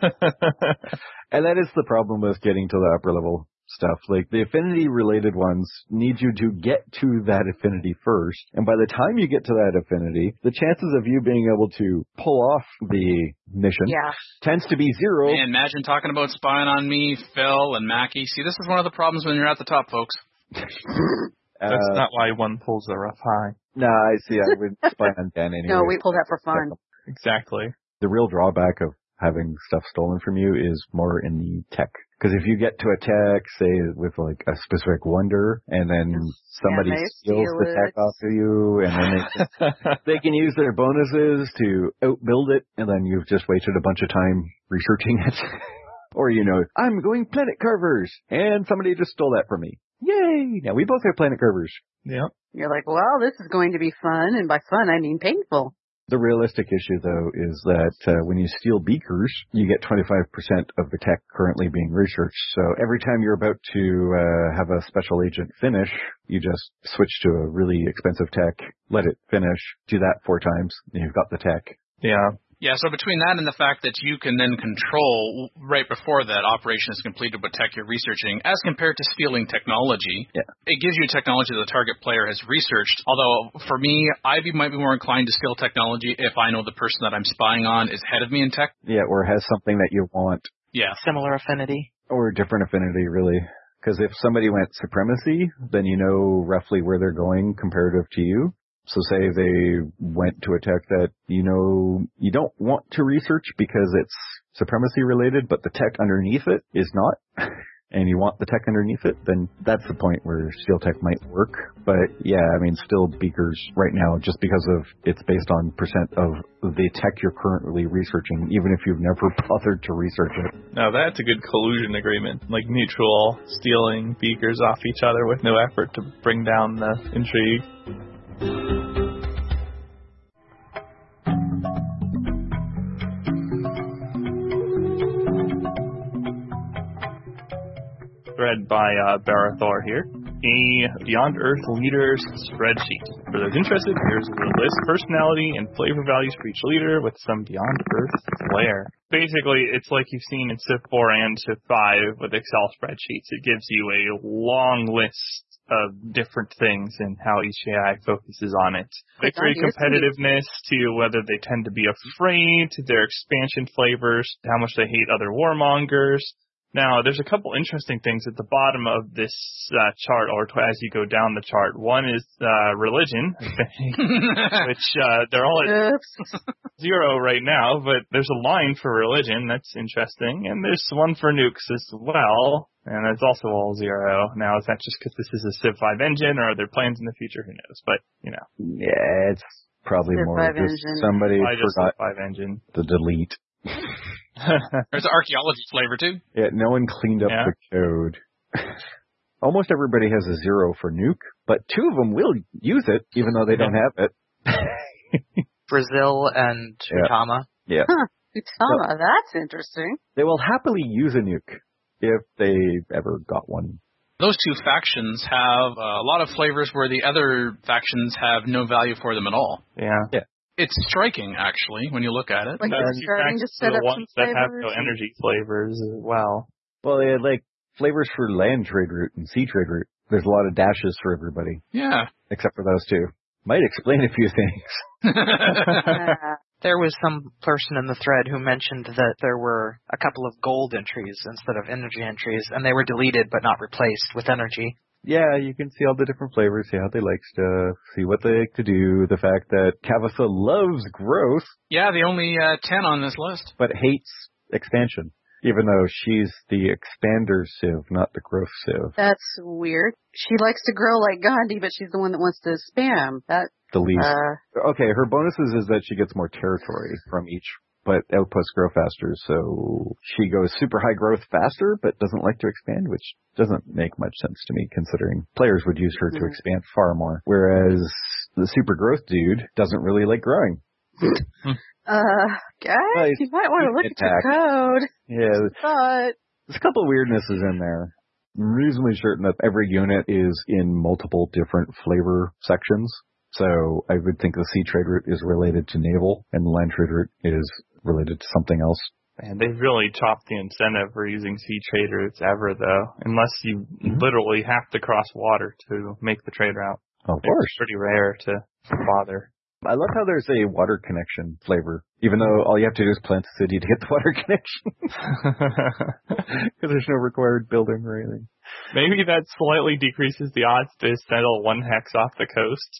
And that is the problem with getting to the upper level stuff. Like, the affinity-related ones need you to get to that affinity first, and by the time you get to that affinity, the chances of you being able to pull off the mission yeah. tends to be zero. Man, imagine talking about spying on me, Phil, and Mackie. See, this is one of the problems when you're at the top, folks. That's uh, not why one pulls the rough high. No, nah, I see. I would spy on Dan anyway. No, we pull that for fun. Exactly. The real drawback of having stuff stolen from you is more in the tech. Because if you get to a tech, say, with like a specific wonder, and then somebody yeah, steals steal the it. tech off of you, and then they can, they can use their bonuses to outbuild it, and then you've just wasted a bunch of time researching it. Or, you know, I'm going planet carvers, and somebody just stole that from me. Yay! Now we both have planet carvers. Yeah. You're like, well, this is going to be fun, and by fun I mean painful. The realistic issue, though, is that uh, when you steal beakers, you get twenty-five percent of the tech currently being researched. So every time you're about to uh, have a special agent finish, you just switch to a really expensive tech, let it finish, do that four times, and you've got the tech. Yeah. Yeah, so between that and the fact that you can then control right before that operation is completed what tech you're researching, as compared to stealing technology, yeah. it gives you technology the target player has researched. Although, for me, I might be more inclined to steal technology if I know the person that I'm spying on is ahead of me in tech. Yeah, or has something that you want. Yeah. Similar affinity. Or different affinity, really. Because if somebody went supremacy, then you know roughly where they're going comparative to you. So say they went to a tech that you know you don't want to research because it's supremacy related, but the tech underneath it is not, and you want the tech underneath it, then that's the point where Steel Tech might work. But yeah, I mean, still Beakers right now, just because of it's based on percent of the tech you're currently researching, even if you've never bothered to research it. Now that's a good collusion agreement, like mutual stealing Beakers off each other with no effort to bring down the intrigue. Read by uh, Barathor here. A Beyond Earth Leaders spreadsheet. For those interested, here's a list, personality, and flavor values for each leader with some Beyond Earth flair. Basically, it's like you've seen in Civ four and Civ five with Excel spreadsheets. It gives you a long list of different things and how each A I focuses on it. Victory competitiveness to whether they tend to be afraid, to their expansion flavors, how much they hate other warmongers. Now, there's a couple interesting things at the bottom of this uh, chart, or as you go down the chart. One is uh, religion, which uh, they're all at zero right now, but there's a line for religion. That's interesting. And there's one for nukes as well, and it's also all zero. Now, is that just because this is a Civ five engine, or are there plans in the future? Who knows? But, you know. Yeah, it's probably Civ more five just engine. somebody I just forgot Civ five engine. to delete. There's an archaeology flavor, too. Yeah, no one cleaned up Yeah. the code. Almost everybody has a zero for nuke, but two of them will use it, even though they don't have it. Brazil and Yeah. Utama. Yeah. Huh. Utama, that's interesting. They will happily use a nuke if they ever got one. Those two factions have uh, a lot of flavors where the other factions have no value for them at all. Yeah. It's striking, actually, when you look at it. Like And it's starting to for set the up ones some that have flavors. no energy flavors as well. Well, they had like flavors for land trade route and sea trade route. There's a lot of dashes for everybody, Yeah. except for those two. Might explain a few things. Yeah. There was some person in the thread who mentioned that there were a couple of gold entries instead of energy entries, and they were deleted but not replaced with energy. Yeah, you can see all the different flavors, see how they like stuff, see what they like to do. The fact that Cavassa loves growth, Yeah, the only uh, ten on this list. but hates expansion, even though she's the expander civ, not the growth civ. That's weird. She likes to grow like Gandhi, but she's the one that wants to spam. That, The least. uh, Okay, her bonuses is that she gets more territory from each, but outposts grow faster, so she goes super high growth faster, but doesn't like to expand, which doesn't make much sense to me, considering players would use her to Mhm. expand far more, whereas the super growth dude doesn't really like growing. uh, guys, Well, you might want to look at your attack. code. Yeah, But, there's a couple of weirdnesses in there. I'm reasonably certain that every unit is in multiple different flavor sections. So I would think the sea trade route is related to naval, and the land trade route is related to something else. And they've really chopped the incentive for using sea trade routes ever, though, unless you Mhm. literally have to cross water to make the trade route. Of It's course. pretty rare to bother. I love how there's a water connection flavor, even though all you have to do is plant a city to get the water connection. Because there's no required building or anything. Maybe that slightly decreases the odds to settle one hex off the coast.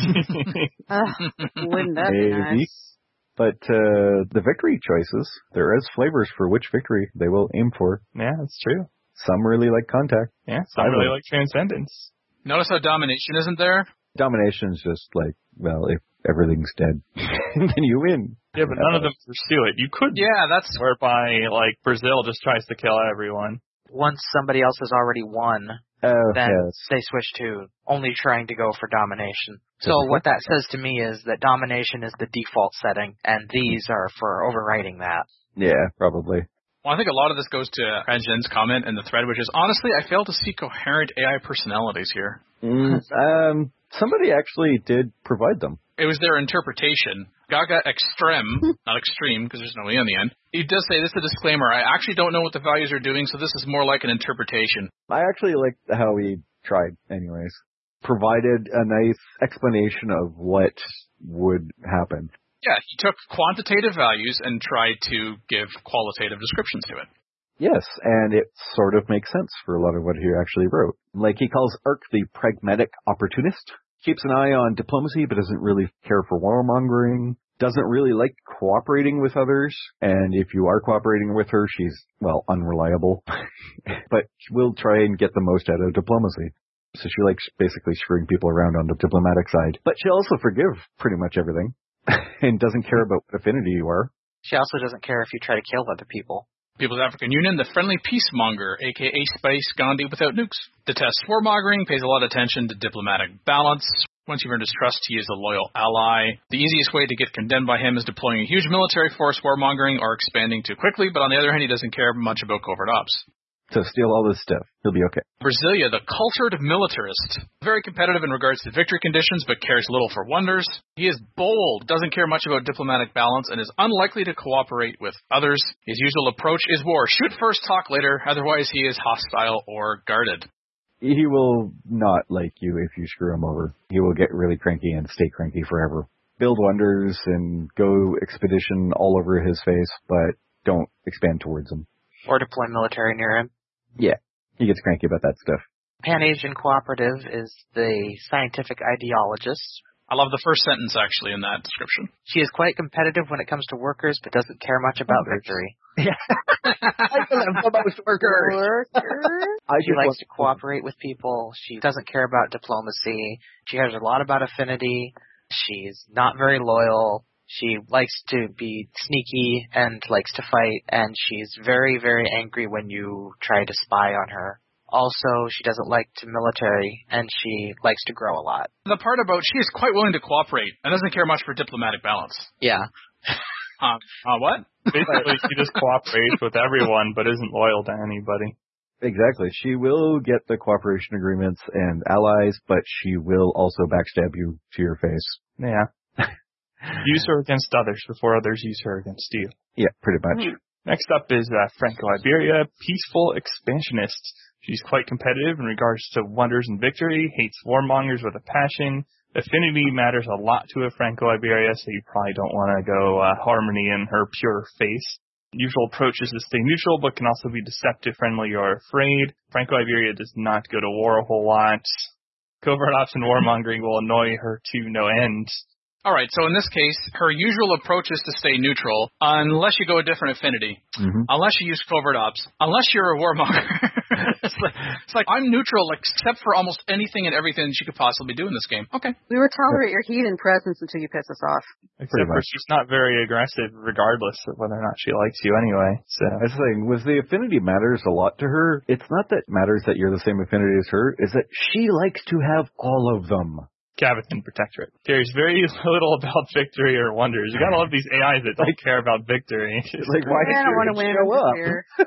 uh, wouldn't that be Maybe. nice? But uh, the victory choices, there is flavors for which victory they will aim for. Yeah, that's true. Some really like contact. Yeah, so I I really don't- like Transcendence. Notice how domination isn't there? Domination is just like, well, if everything's dead, then you win. Yeah, but none of them pursue it. You could, Yeah, that's... whereby, like, Brazil just tries to kill everyone. Once somebody else has already won, Oh, then yes. they switch to only trying to go for domination. So Typical. what that says to me is that domination is the default setting, and these are for overriding that. Yeah, probably. Well, I think a lot of this goes to Ranjan's comment in the thread, which is, honestly, I fail to see coherent A I personalities here. Mm, um, somebody actually did provide them. It was their interpretation. Gaga Extreme, not extreme, because there's no E on the end. He does say, this is a disclaimer, I actually don't know what the values are doing, so this is more like an interpretation. I actually liked how he tried, anyways. Provided a nice explanation of what would happen. Yeah, he took quantitative values and tried to give qualitative descriptions to it. Yes, and it sort of makes sense for a lot of what he actually wrote. Like, he calls Ark the pragmatic opportunist, keeps an eye on diplomacy but doesn't really care for warmongering, doesn't really like cooperating with others, and if you are cooperating with her, she's, well, unreliable, but will try and get the most out of diplomacy. So she likes basically screwing people around on the diplomatic side. But she'll also forgive pretty much everything, and doesn't care about what affinity you are. She also doesn't care if you try to kill other people. People's African Union, the friendly peacemonger, a k a. Spice Gandhi without nukes. Detests warmongering, pays a lot of attention to diplomatic balance. Once you've earned his trust, he is a loyal ally. The easiest way to get condemned by him is deploying a huge military force, warmongering, or expanding too quickly, but on the other hand, he doesn't care much about covert ops. So steal all this stuff. He'll be okay. Brasilia, the cultured militarist. Very competitive in regards to victory conditions, but cares little for wonders. He is bold, doesn't care much about diplomatic balance, and is unlikely to cooperate with others. His usual approach is war. Shoot first, talk later. Otherwise, he is hostile or guarded. He will not like you if you screw him over. He will get really cranky and stay cranky forever. Build wonders and go expedition all over his face, but don't expand towards him. Or deploy military near him. Yeah, he gets cranky about that stuff. Pan-Asian Cooperative is the scientific ideologist. I love the first sentence, actually, in that description. She is quite competitive when it comes to workers, but doesn't care much about victory. Yeah. I love the most workers. Workers? She likes to cooperate with people. She doesn't care about diplomacy. She cares a lot about affinity. She's not very loyal. She likes to be sneaky and likes to fight, and she's very, very angry when you try to spy on her. Also, she doesn't like to military, and she likes to grow a lot. The part about she is quite willing to cooperate and doesn't care much for diplomatic balance. Yeah. uh, uh, what? Basically, she just cooperates with everyone but isn't loyal to anybody. Exactly. She will get the cooperation agreements and allies, but she will also backstab you to your face. Yeah. Use her against others before others use her against you. Yeah, pretty much. Mm. Next up is uh, Franco-Iberia, peaceful expansionist. She's quite competitive in regards to wonders and victory, hates warmongers with a passion. Affinity matters a lot to a Franco-Iberia, so you probably don't want to go uh, harmony in her pure face. Usual approach is to stay neutral, but can also be deceptive, friendly, or afraid. Franco-Iberia does not go to war a whole lot. Covert ops and warmongering will annoy her to no end. All right, so in this case, her usual approach is to stay neutral, unless you go a different affinity, mm-hmm. unless you use covert ops, unless you're a warmonger. it's, like, it's like, I'm neutral except for almost anything and everything she could possibly do in this game. Okay. We will tolerate your heat and presence until you piss us off. Except for she's not very aggressive regardless of whether or not she likes you anyway. So that's the thing. With the affinity matters a lot to her. It's not that it matters that you're the same affinity as her, it's that she likes to have all of them. Gavathon Protectorate cares very little about victory or wonders. You gotta love these A Is that don't care about victory. Like, why I don't want to win show up?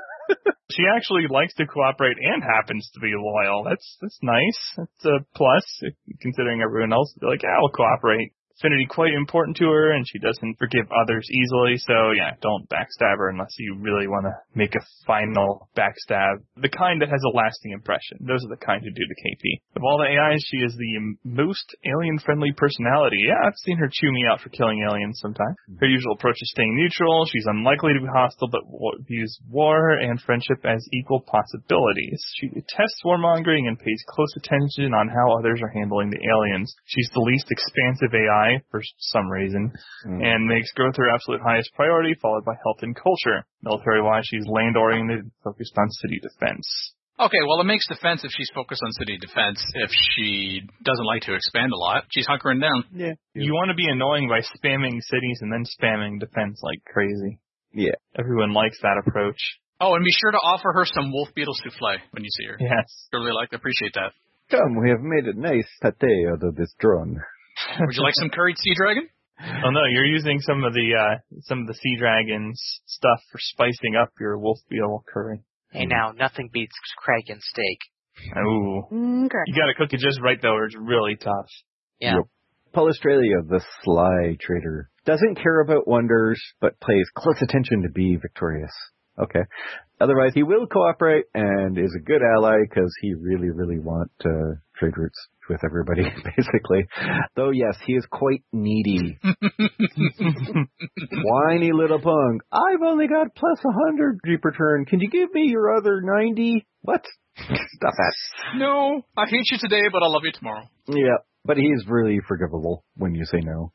She actually likes to cooperate and happens to be loyal. That's that's nice. That's a plus, considering everyone else would be like, yeah, I'll cooperate. Affinity quite important to her, and she doesn't forgive others easily, so yeah, don't backstab her unless you really want to make a final backstab. The kind that has a lasting impression. Those are the kind who do to K P. Of all the A Is, she is the most alien-friendly personality. Yeah, I've seen her chew me out for killing aliens sometimes. Her usual approach is staying neutral. She's unlikely to be hostile, but views war and friendship as equal possibilities. She detests warmongering and pays close attention on how others are handling the aliens. She's the least expansive A I for some reason, mm. and makes growth her absolute highest priority, followed by health and culture. Military-wise, she's land-oriented, focused on city defense. Okay, well, it makes defense if she's focused on city defense. If she doesn't like to expand a lot, she's hunkering down. Yeah. You want to be annoying by spamming cities and then spamming defense like crazy. Yeah. Everyone likes that approach. Oh, and be sure to offer her some wolf beetle souffle when you see her. Yes. Really like, appreciate that. Come, we have made a nice pate out of this drone. Would you like some curried sea dragon? Oh no, you're using some of the uh some of the sea dragon's stuff for spicing up your wolf beetle curry. Hey now, nothing beats Kraken steak. Oh. Okay. You gotta cook it just right though, or it's really tough. Yeah. Yep. Australia, the sly trader, doesn't care about wonders, but pays close attention to be victorious. Okay. Otherwise, he will cooperate and is a good ally because he really, really wants uh, trade routes with everybody, basically. Though, yes, he is quite needy. Whiny little punk. I've only got plus one hundred per turn. Can you give me your other ninety? What? Stop that. No, I hate you today, but I'll love you tomorrow. Yeah, but he's really forgivable when you say no.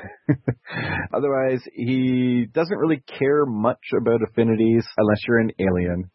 Otherwise, he doesn't really care much about affinities unless you're an alien.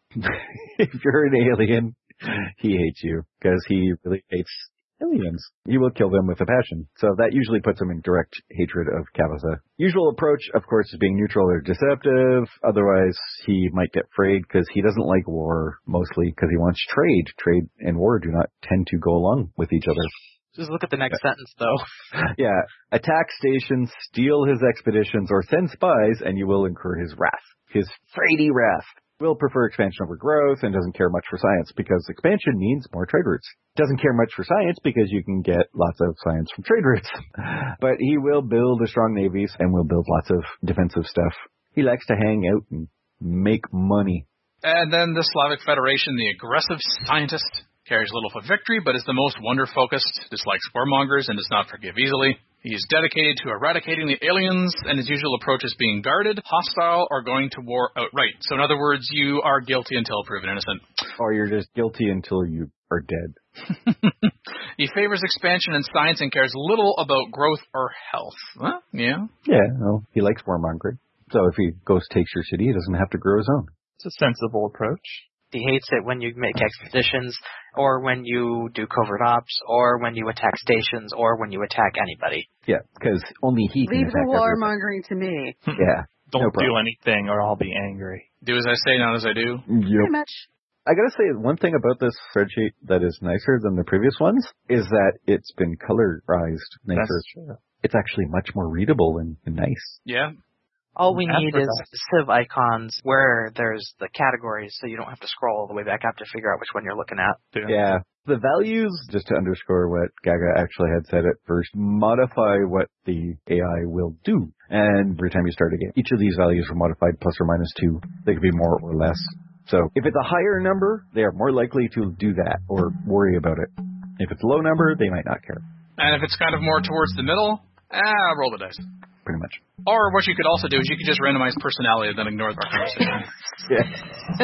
If you're an alien, he hates you because he really hates aliens. He will kill them with a passion. So that usually puts him in direct hatred of Cavitha. Usual approach, of course, is being neutral or deceptive. Otherwise, he might get frayed because he doesn't like war, mostly because he wants trade. Trade and war do not tend to go along with each other. Just look at the next yeah. sentence, though. Yeah. Attack stations, steal his expeditions, or send spies, and you will incur his wrath. His Frady wrath. Will prefer expansion over growth and doesn't care much for science because expansion means more trade routes. Doesn't care much for science because you can get lots of science from trade routes. But he will build a strong navies and will build lots of defensive stuff. He likes to hang out and make money. And then the Slavic Federation, the aggressive scientist, carries little for victory, but is the most wonder-focused, dislikes warmongers, and does not forgive easily. He is dedicated to eradicating the aliens, and his usual approach is being guarded, hostile, or going to war outright. So in other words, you are guilty until proven innocent. Or you're just guilty until you are dead. He favors expansion and science and cares little about growth or health. Huh? Yeah? Yeah, no, he likes warmongering. So if he goes takes your city, he doesn't have to grow his own. It's a sensible approach. He hates it when you make expeditions, or when you do covert ops, or when you attack stations, or when you attack anybody. Yeah, because only he can Leave attack the warmongering to me. Yeah. Don't no do anything or I'll be angry. Do as I say, not as I do. Yep. Pretty much. I gotta say, one thing about this spreadsheet that is nicer than the previous ones is that it's been colorized nicer. That's true. It's actually much more readable and, and nice. Yeah. All we need Africa. is civ icons where there's the categories, so you don't have to scroll all the way back up to figure out which one you're looking at. Yeah. Yeah. The values, just to underscore what Gaga actually had said at first, modify what the A I will do. And every time you start a game, each of these values are modified plus or minus two. They could be more or less. So if it's a higher number, they are more likely to do that or worry about it. If it's a low number, they might not care. And if it's kind of more towards the middle, ah, roll the dice. Pretty much. Or what you could also do is you could just randomize personality and then ignore our conversation. Yeah.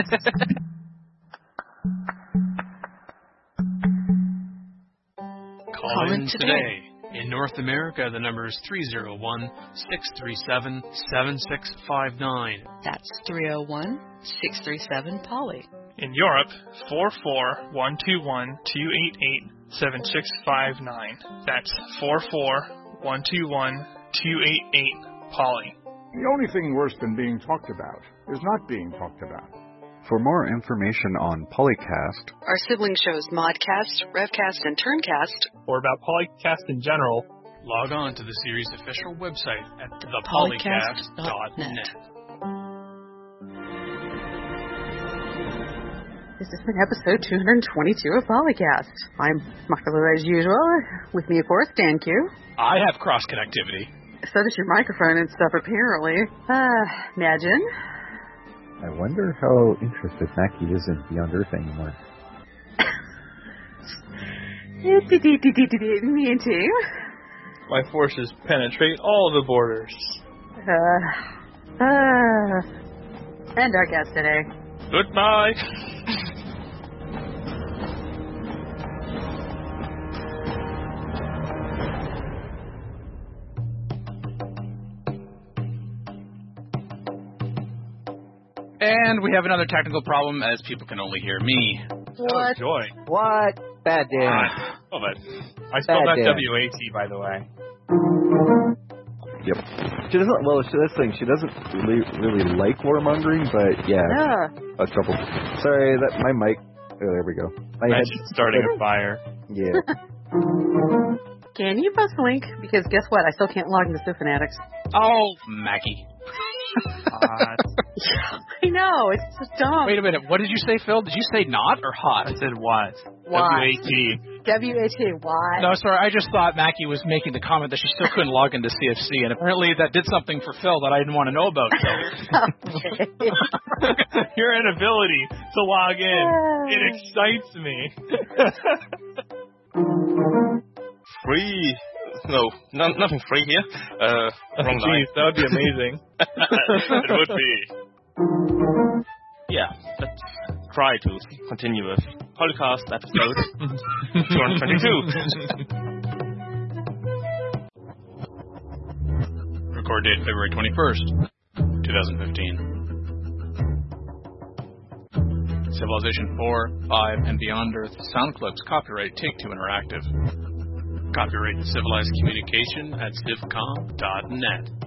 Call in today. In North America, the number is three oh one, six three seven, seven six five nine. That's three oh one, six three seven, Polly. In Europe, four four, one two one, two eight eight, seven six five nine. That's four four, one two one, two eight eight, Polly. The only thing worse than being talked about is not being talked about. For more information on Polycast, our sibling shows Modcast, Revcast, and Turncast, or about Polycast in general, log on to the series' official website at the polycast dot net. This has been episode two hundred twenty-two of Polycast. I'm Michael as usual. With me, of course, Dan Q. I have cross-connectivity. So does your microphone and stuff, apparently. Uh, imagine. I wonder how interested Mackie is in Beyond Earth anymore. Me too. My forces penetrate all the borders. Uh, uh, and our guest today. Goodbye. And we have another technical problem, as people can only hear me. What? Oh, joy. What? Bad Dan. Ah, oh, but I spelled Bad that Dan. W A T, by the way. Yep. She doesn't, well, she, that's the thing, she doesn't really, really like warmongering, but yeah. Yeah. A trouble. Sorry, that, my mic, oh, there we go. My Imagine head, starting a fire. yeah. Can you post a link? Because guess what? I still can't log into Fanatics. Oh, Mackie. Hot. I know, it's just dumb. Wait a minute, what did you say, Phil? Did you say not or hot? I said what? What? W A T. W A T, why? No, sorry, I just thought Mackie was making the comment that she still couldn't log into C F C, and apparently that did something for Phil that I didn't want to know about. So. Your inability to log in, it excites me. Free no, no, nothing free here. Uh, wrong Jeez, line. that would be amazing. It would be. Yeah, let's try to continue with Polycast episode two hundred twenty-two. Record date February twenty-first, twenty fifteen. Civilization four, five, and Beyond Earth sound clips. Copyright Take-Two Interactive. Copyright Civilized Communication at civcom dot net.